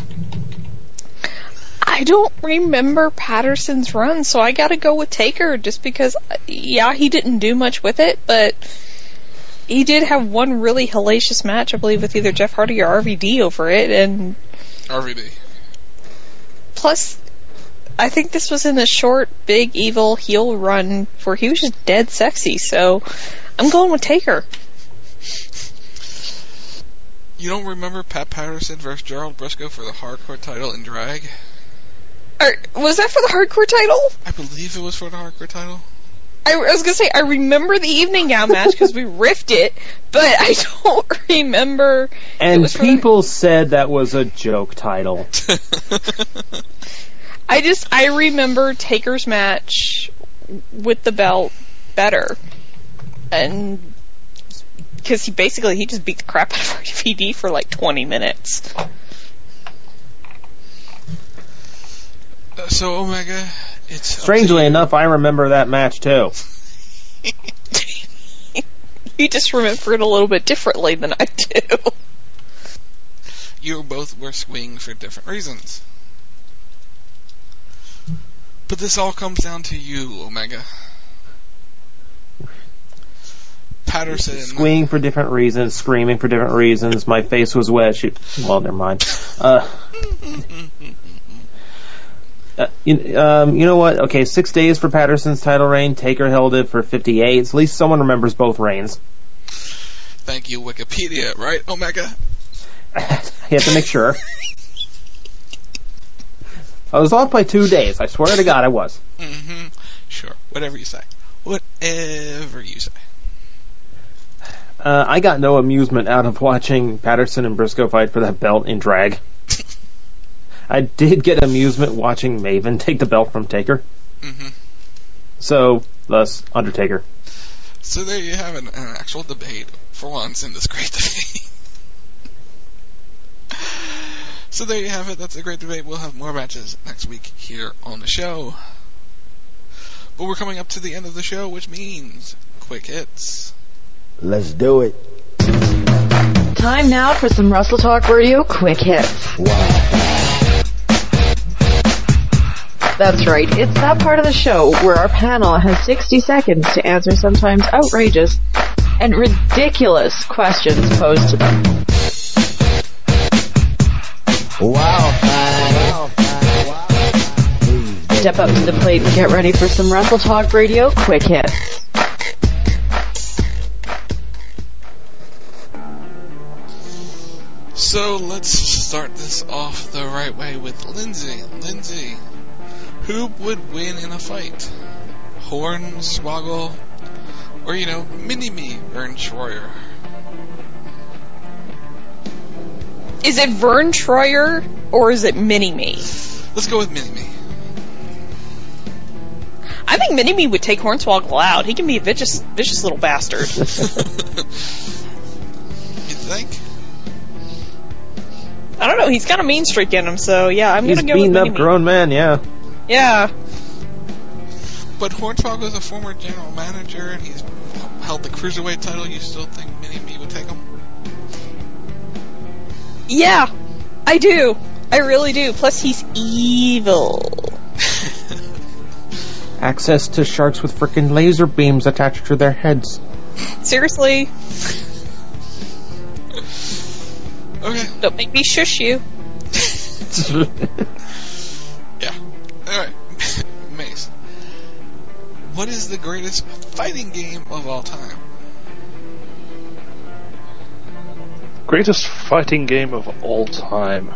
I don't remember Patterson's run, so I gotta go with Taker, just because, yeah, he didn't do much with it, but he did have one really hellacious match, I believe, with either Jeff Hardy or RVD over it, and... RVD. Plus, I think this was in a short, big, evil heel run where he was just dead sexy, so I'm going with Taker. You don't remember Pat Patterson versus Gerald Briscoe for the hardcore title in drag? Was that for the hardcore title? I believe it was for the hardcore title. I was going to say, I remember the evening gown match because we riffed it, but I don't remember. And people said that was a joke title. I remember Taker's match with the belt better. And because he just beat the crap out of RVD for like 20 minutes. So Omega, it's strangely enough, I remember that match too. You just remember it a little bit differently than I do. You both were swinging for different reasons. But this all comes down to you, Omega. Patterson. Swinging for different reasons, screaming for different reasons. My face was wet. Well, never mind. You know what? Okay, 6 days for Patterson's title reign. Taker held it for 58. So at least someone remembers both reigns. Thank you, Wikipedia. Right, Omega? You have to make sure. I was off by 2 days. I swear to God I was. Mm-hmm. Sure. Whatever you say. Whatever you say. I got no amusement out of watching Patterson and Briscoe fight for that belt in drag. I did get amusement watching Maven take the belt from Taker. Mm-hmm. So, thus, Undertaker. So there you have an actual debate, for once, in this great debate. So there you have it. That's a great debate. We'll have more matches next week here on the show. But we're coming up to the end of the show, which means quick hits. Let's do it. Time now for some Wrestle Talk Radio quick hits. Wow. That's right, it's that part of the show where our panel has 60 seconds to answer sometimes outrageous and ridiculous questions posed to them. Wow. Step up to the plate and get ready for some Wrestle Talk Radio quick hits. So let's start this off the right way with Lindsay. Lindsay, who would win in a fight? Hornswoggle or, Mini-Me Vern Troyer? Is it Vern Troyer or is it Mini-Me? Let's go with Mini-Me. I think Mini-Me would take Hornswoggle out. He can be a vicious little bastard. You think? I don't know. He's got a mean streak in him, so yeah, I'm going to go with Mini-Me. He's beating up grown men, yeah. Yeah. But Hornswoggle is a former general manager, and he's held the Cruiserweight title. You still think Mini-Me would take him? Yeah, I do. I really do. Plus, he's evil. Access to sharks with frickin' laser beams attached to their heads. Seriously? Okay. Don't make me shush you. Yeah. Alright. Mace. What is the greatest fighting game of all time? Greatest fighting game of all time.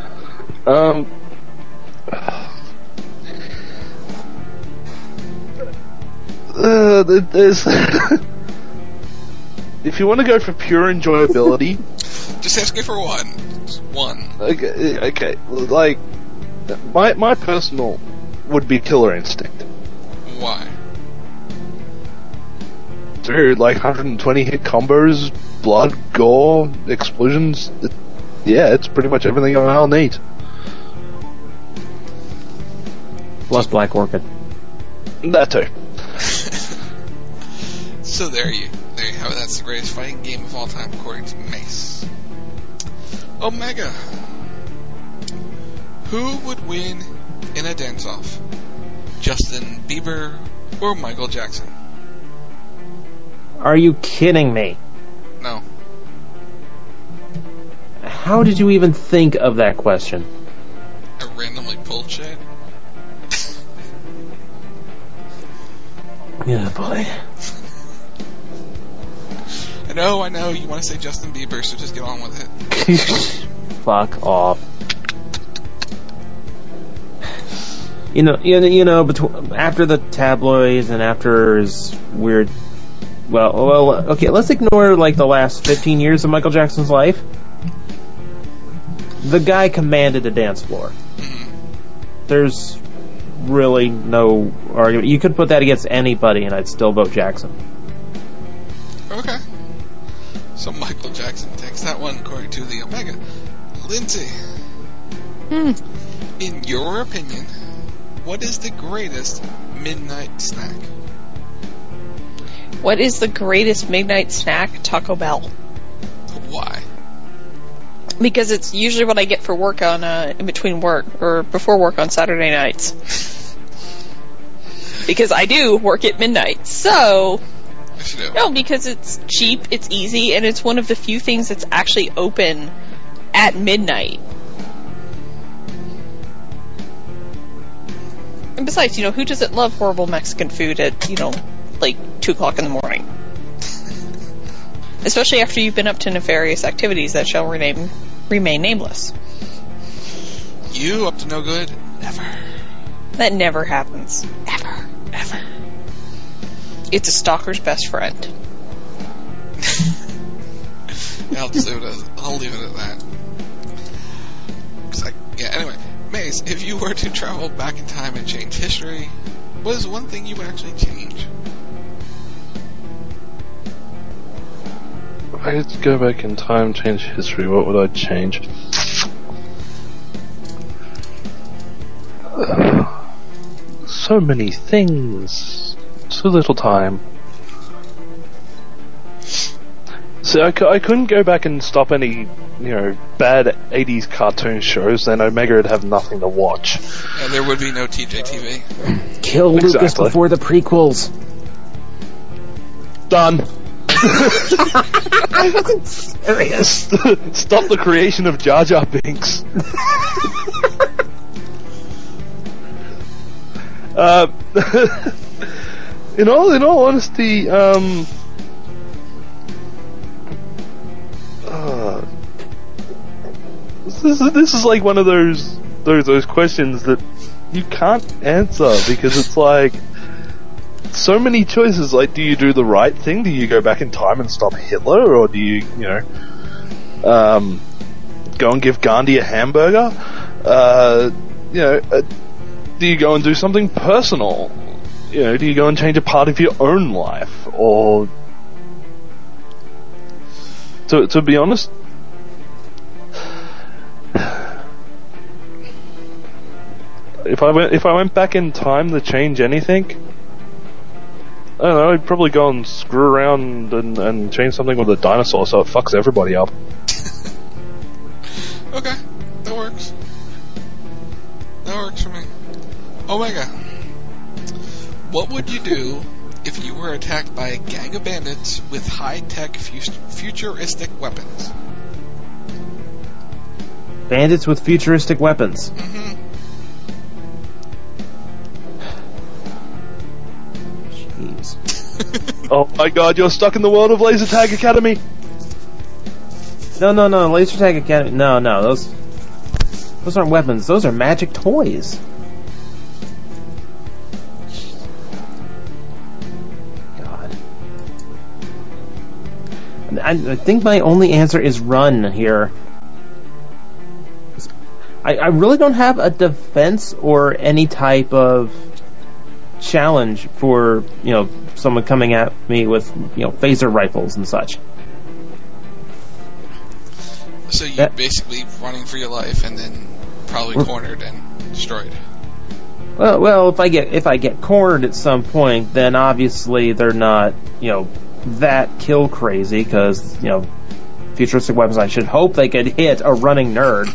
There's if you want to go for pure enjoyability, just ask me for one. One. Okay. Like, my personal would be Killer Instinct. Why? Dude, like 120 hit combos, blood, gore, explosions. It's pretty much everything I'll need. Plus Black Orchid. That too. So there you have it. That's the greatest fighting game of all time, according to Mace. Omega. Who would win in a dance-off? Justin Bieber or Michael Jackson? Are you kidding me? No. How did you even think of that question? I randomly pulled shit. Yeah, boy. I know, you want to say Justin Bieber, so just get on with it. Fuck off. After the tabloids and after his weird... Well, okay, let's ignore, like, the last 15 years of Michael Jackson's life. The guy commanded a dance floor. There's really no argument. You could put that against anybody and I'd still vote Jackson. Okay. So Michael Jackson takes that one according to the Omega. Lindsay, in your opinion, what is the greatest midnight snack? What is the greatest midnight snack? Taco Bell. Why? Because it's usually what I get for work on in between work or before work on Saturday nights. Because I do work at midnight, so. Yes, you do. No, because it's cheap, it's easy, and it's one of the few things that's actually open at midnight. And besides, who doesn't love horrible Mexican food at, like 2 o'clock in the morning? Especially after you've been up to nefarious activities that shall remain nameless. You up to no good? Never. That never happens. Ever. It's a stalker's best friend. Yeah, I'll leave it at that. Anyway, Mace, if you were to travel back in time and change history, what is one thing you would actually change? If I had to go back in time, change history, what would I change? So many things. So little time. See, I couldn't go back and stop any, bad 80s cartoon shows, then Omega would have nothing to watch. And there would be no TJTV. Kill Lucas before the prequels. Done. I wasn't serious. Stop the creation of Jar Jar Binks. In all honesty, this is like one of those questions that you can't answer because it's like so many choices. Like, do you do the right thing? Do you go back in time and stop Hitler, or do you go and give Gandhi a hamburger? Do you go and do something personal? Do you go and change a part of your own life? Or to be honest, if I went back in time to change anything, I don't know, I'd probably go and screw around and change something with a dinosaur so it fucks everybody up. Okay, that works. That works for me. Omega, what would you do if you were attacked by a gang of bandits with high-tech futuristic weapons? Bandits with futuristic weapons? Mm-hmm. Jeez. Oh my god, you're stuck in the world of Laser Tag Academy! No, Laser Tag Academy, no, those aren't weapons, those are magic toys. I think my only answer is run here. I really don't have a defense or any type of challenge for, someone coming at me with, phaser rifles and such. So you're basically running for your life and then probably cornered and destroyed. Well, if I get cornered at some point, then obviously they're not, that kill crazy, because, futuristic weapons, I should hope they could hit a running nerd.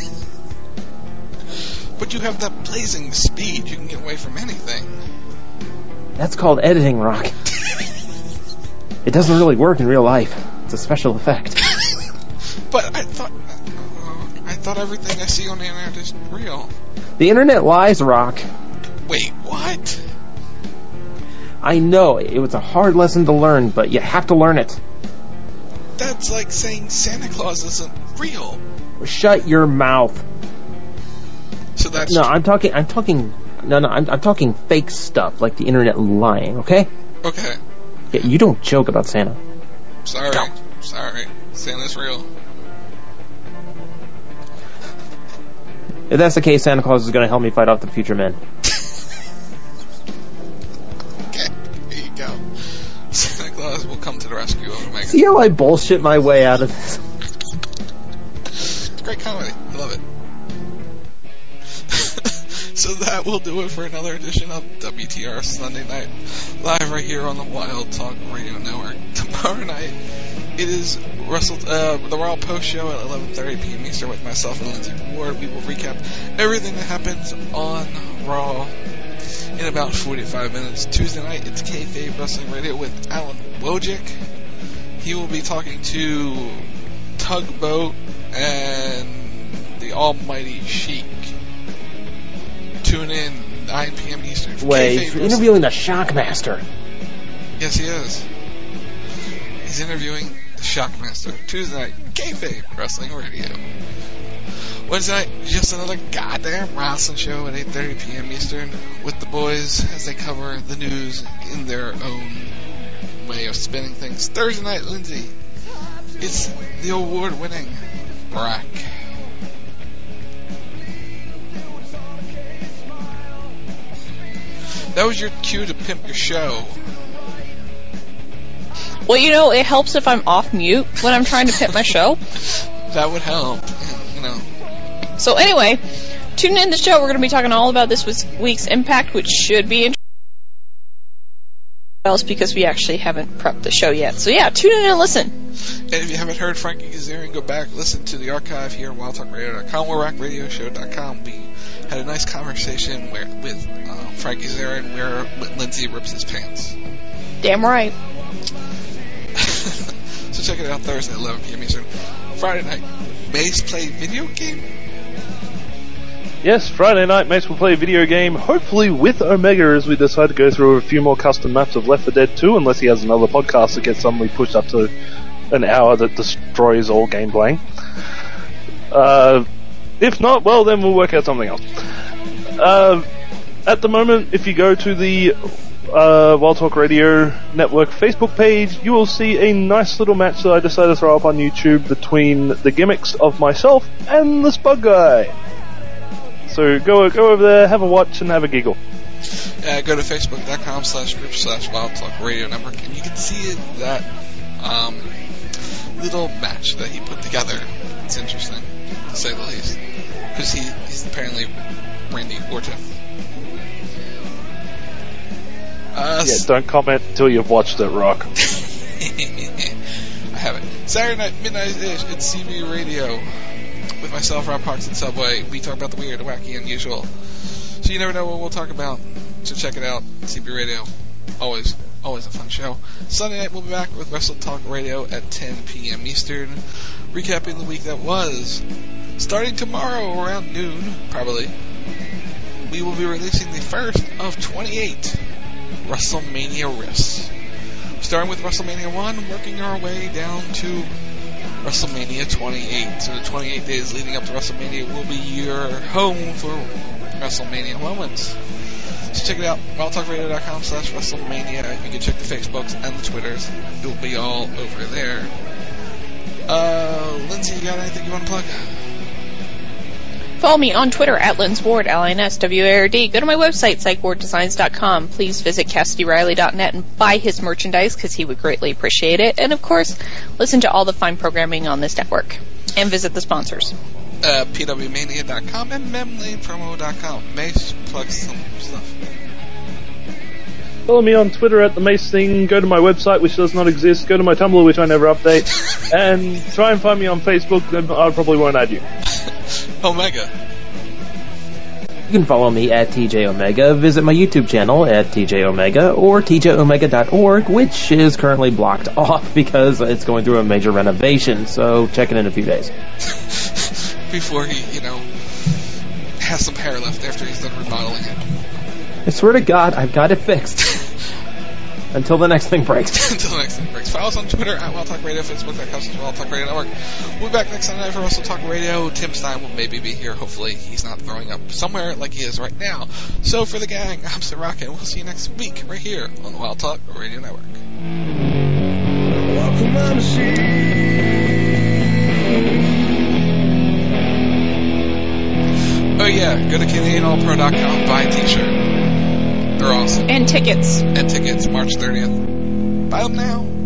But you have that blazing speed, you can get away from anything. That's called editing, Rock. It doesn't really work in real life. It's a special effect. But I thought everything I see on the internet is real. The internet lies, Rock. Wait, what? I know, it was a hard lesson to learn, but you have to learn it. That's like saying Santa Claus isn't real. Shut your mouth. So that's no. I'm talking fake stuff like the internet lying. Okay. Okay. Yeah, you don't joke about Santa. Sorry. Santa's real. If that's the case, Santa Claus is going to help me fight off the future men. Okay, there you go. Santa Claus will come to the rescue of Omega. See how I bullshit my way out of this? It's great comedy. I love it. So that will do it for another edition of WTR Sunday Night, live right here on the Wild Talk Radio Network. Tomorrow night, it is the Raw Post Show at 11:30 p.m. Eastern with myself and Lindsay Ward. We will recap everything that happens on Raw in about 45 minutes. Tuesday night, it's Kayfabe Wrestling Radio with Alan Wojcik. He will be talking to Tugboat and the Almighty Sheik. Tune in 9 p.m. Eastern. Wait, he's interviewing the Shockmaster. Yes, he is. He's interviewing the Shockmaster. Tuesday night, Kayfabe Wrestling Radio. Wednesday night, just another goddamn wrestling show at 8:30 p.m. Eastern with the boys as they cover the news in their own way of spinning things. Thursday night, Lindsay, it's the award-winning Brack. That was your cue to pimp your show. Well, you know, it helps if I'm off mute when I'm trying to pimp my show. That would help, you know. So anyway, tune in to the show. We're going to be talking all about this week's Impact, which should be interesting else because we actually haven't prepped the show yet. So yeah, tune in and listen. And if you haven't heard Frankie Kazarian, go back, listen to the archive here at WildTalkRadio.com or RockRadioShow.com. We had a nice conversation with Frankie Kazarian where Lindsay rips his pants. Damn right. So check it out Thursday at 11 p.m. Eastern. Friday night, Mace play video game? Yes, Friday night, Mace will play a video game, hopefully with Omega, as we decide to go through a few more custom maps of Left 4 Dead 2, unless he has another podcast that gets suddenly pushed up to an hour that destroys all game playing. If not, well, then we'll work out something else. At the moment, if you go to the Wild Talk Radio Network Facebook page, you will see a nice little match that I decided to throw up on YouTube between the gimmicks of myself and the Spud Guy. So go over there, have a watch, and have a giggle. Go to facebook.com/group/Wild Talk Radio Network, and you can see that little match that he put together. It's interesting, to say the least, because he's apparently Randy Orton. Don't comment until you've watched it, Rock. I haven't. Saturday night, midnight-ish, it's CB Radio. With myself, Rob Parks, and Subway. We talk about the weird, the wacky, unusual. So you never know what we'll talk about. So check it out. CB Radio. Always a fun show. Sunday night, we'll be back with Wrestle Talk Radio at 10 p.m. Eastern. Recapping the week that was. Starting tomorrow around noon, probably, we will be releasing the first of 28 WrestleMania riffs. Starting with WrestleMania 1, working our way down to WrestleMania 28. So the 28 days leading up to WrestleMania will be your home for WrestleMania moments. So check it out, wildtalkradio.com/WrestleMania. You can check the Facebooks and the Twitters. It will be all over there. Lindsay, you got anything you want to plug? Follow me on Twitter at LindsWard, LINSWARD. Go to my website, psychwarddesigns.com. Please visit CassidyRiley.net and buy his merchandise because he would greatly appreciate it. And, of course, listen to all the fine programming on this network. And visit the sponsors. PWMania.com and MemLanePromo.com. Mace, plug some stuff. Follow me on Twitter at the Mace Thing. Go to my website, which does not exist. Go to my Tumblr, which I never update. And try and find me on Facebook. Then I probably won't add you. Omega. You can follow me at TJ Omega, visit my YouTube channel at TJ Omega, or TJOmega.org, which is currently blocked off because it's going through a major renovation, so check it in a few days. Before he, has some hair left after he's done remodeling it. I swear to God, I've got it fixed. Until the next thing breaks. Until the next thing breaks. Follow us on Twitter at Wild Talk Radio, Facebook.com/Wild Talk Radio Network. We'll be back next Sunday for Wrestle Talk Radio. Tim Stein will maybe be here. Hopefully he's not throwing up somewhere like he is right now. So for the gang, I'm Siraka, and we'll see you next week right here on the Wild Talk Radio Network. Welcome on the Oh yeah, go to CanadianAllPro.com, buy a t-shirt. They're awesome. And tickets. March 30th. Buy them now.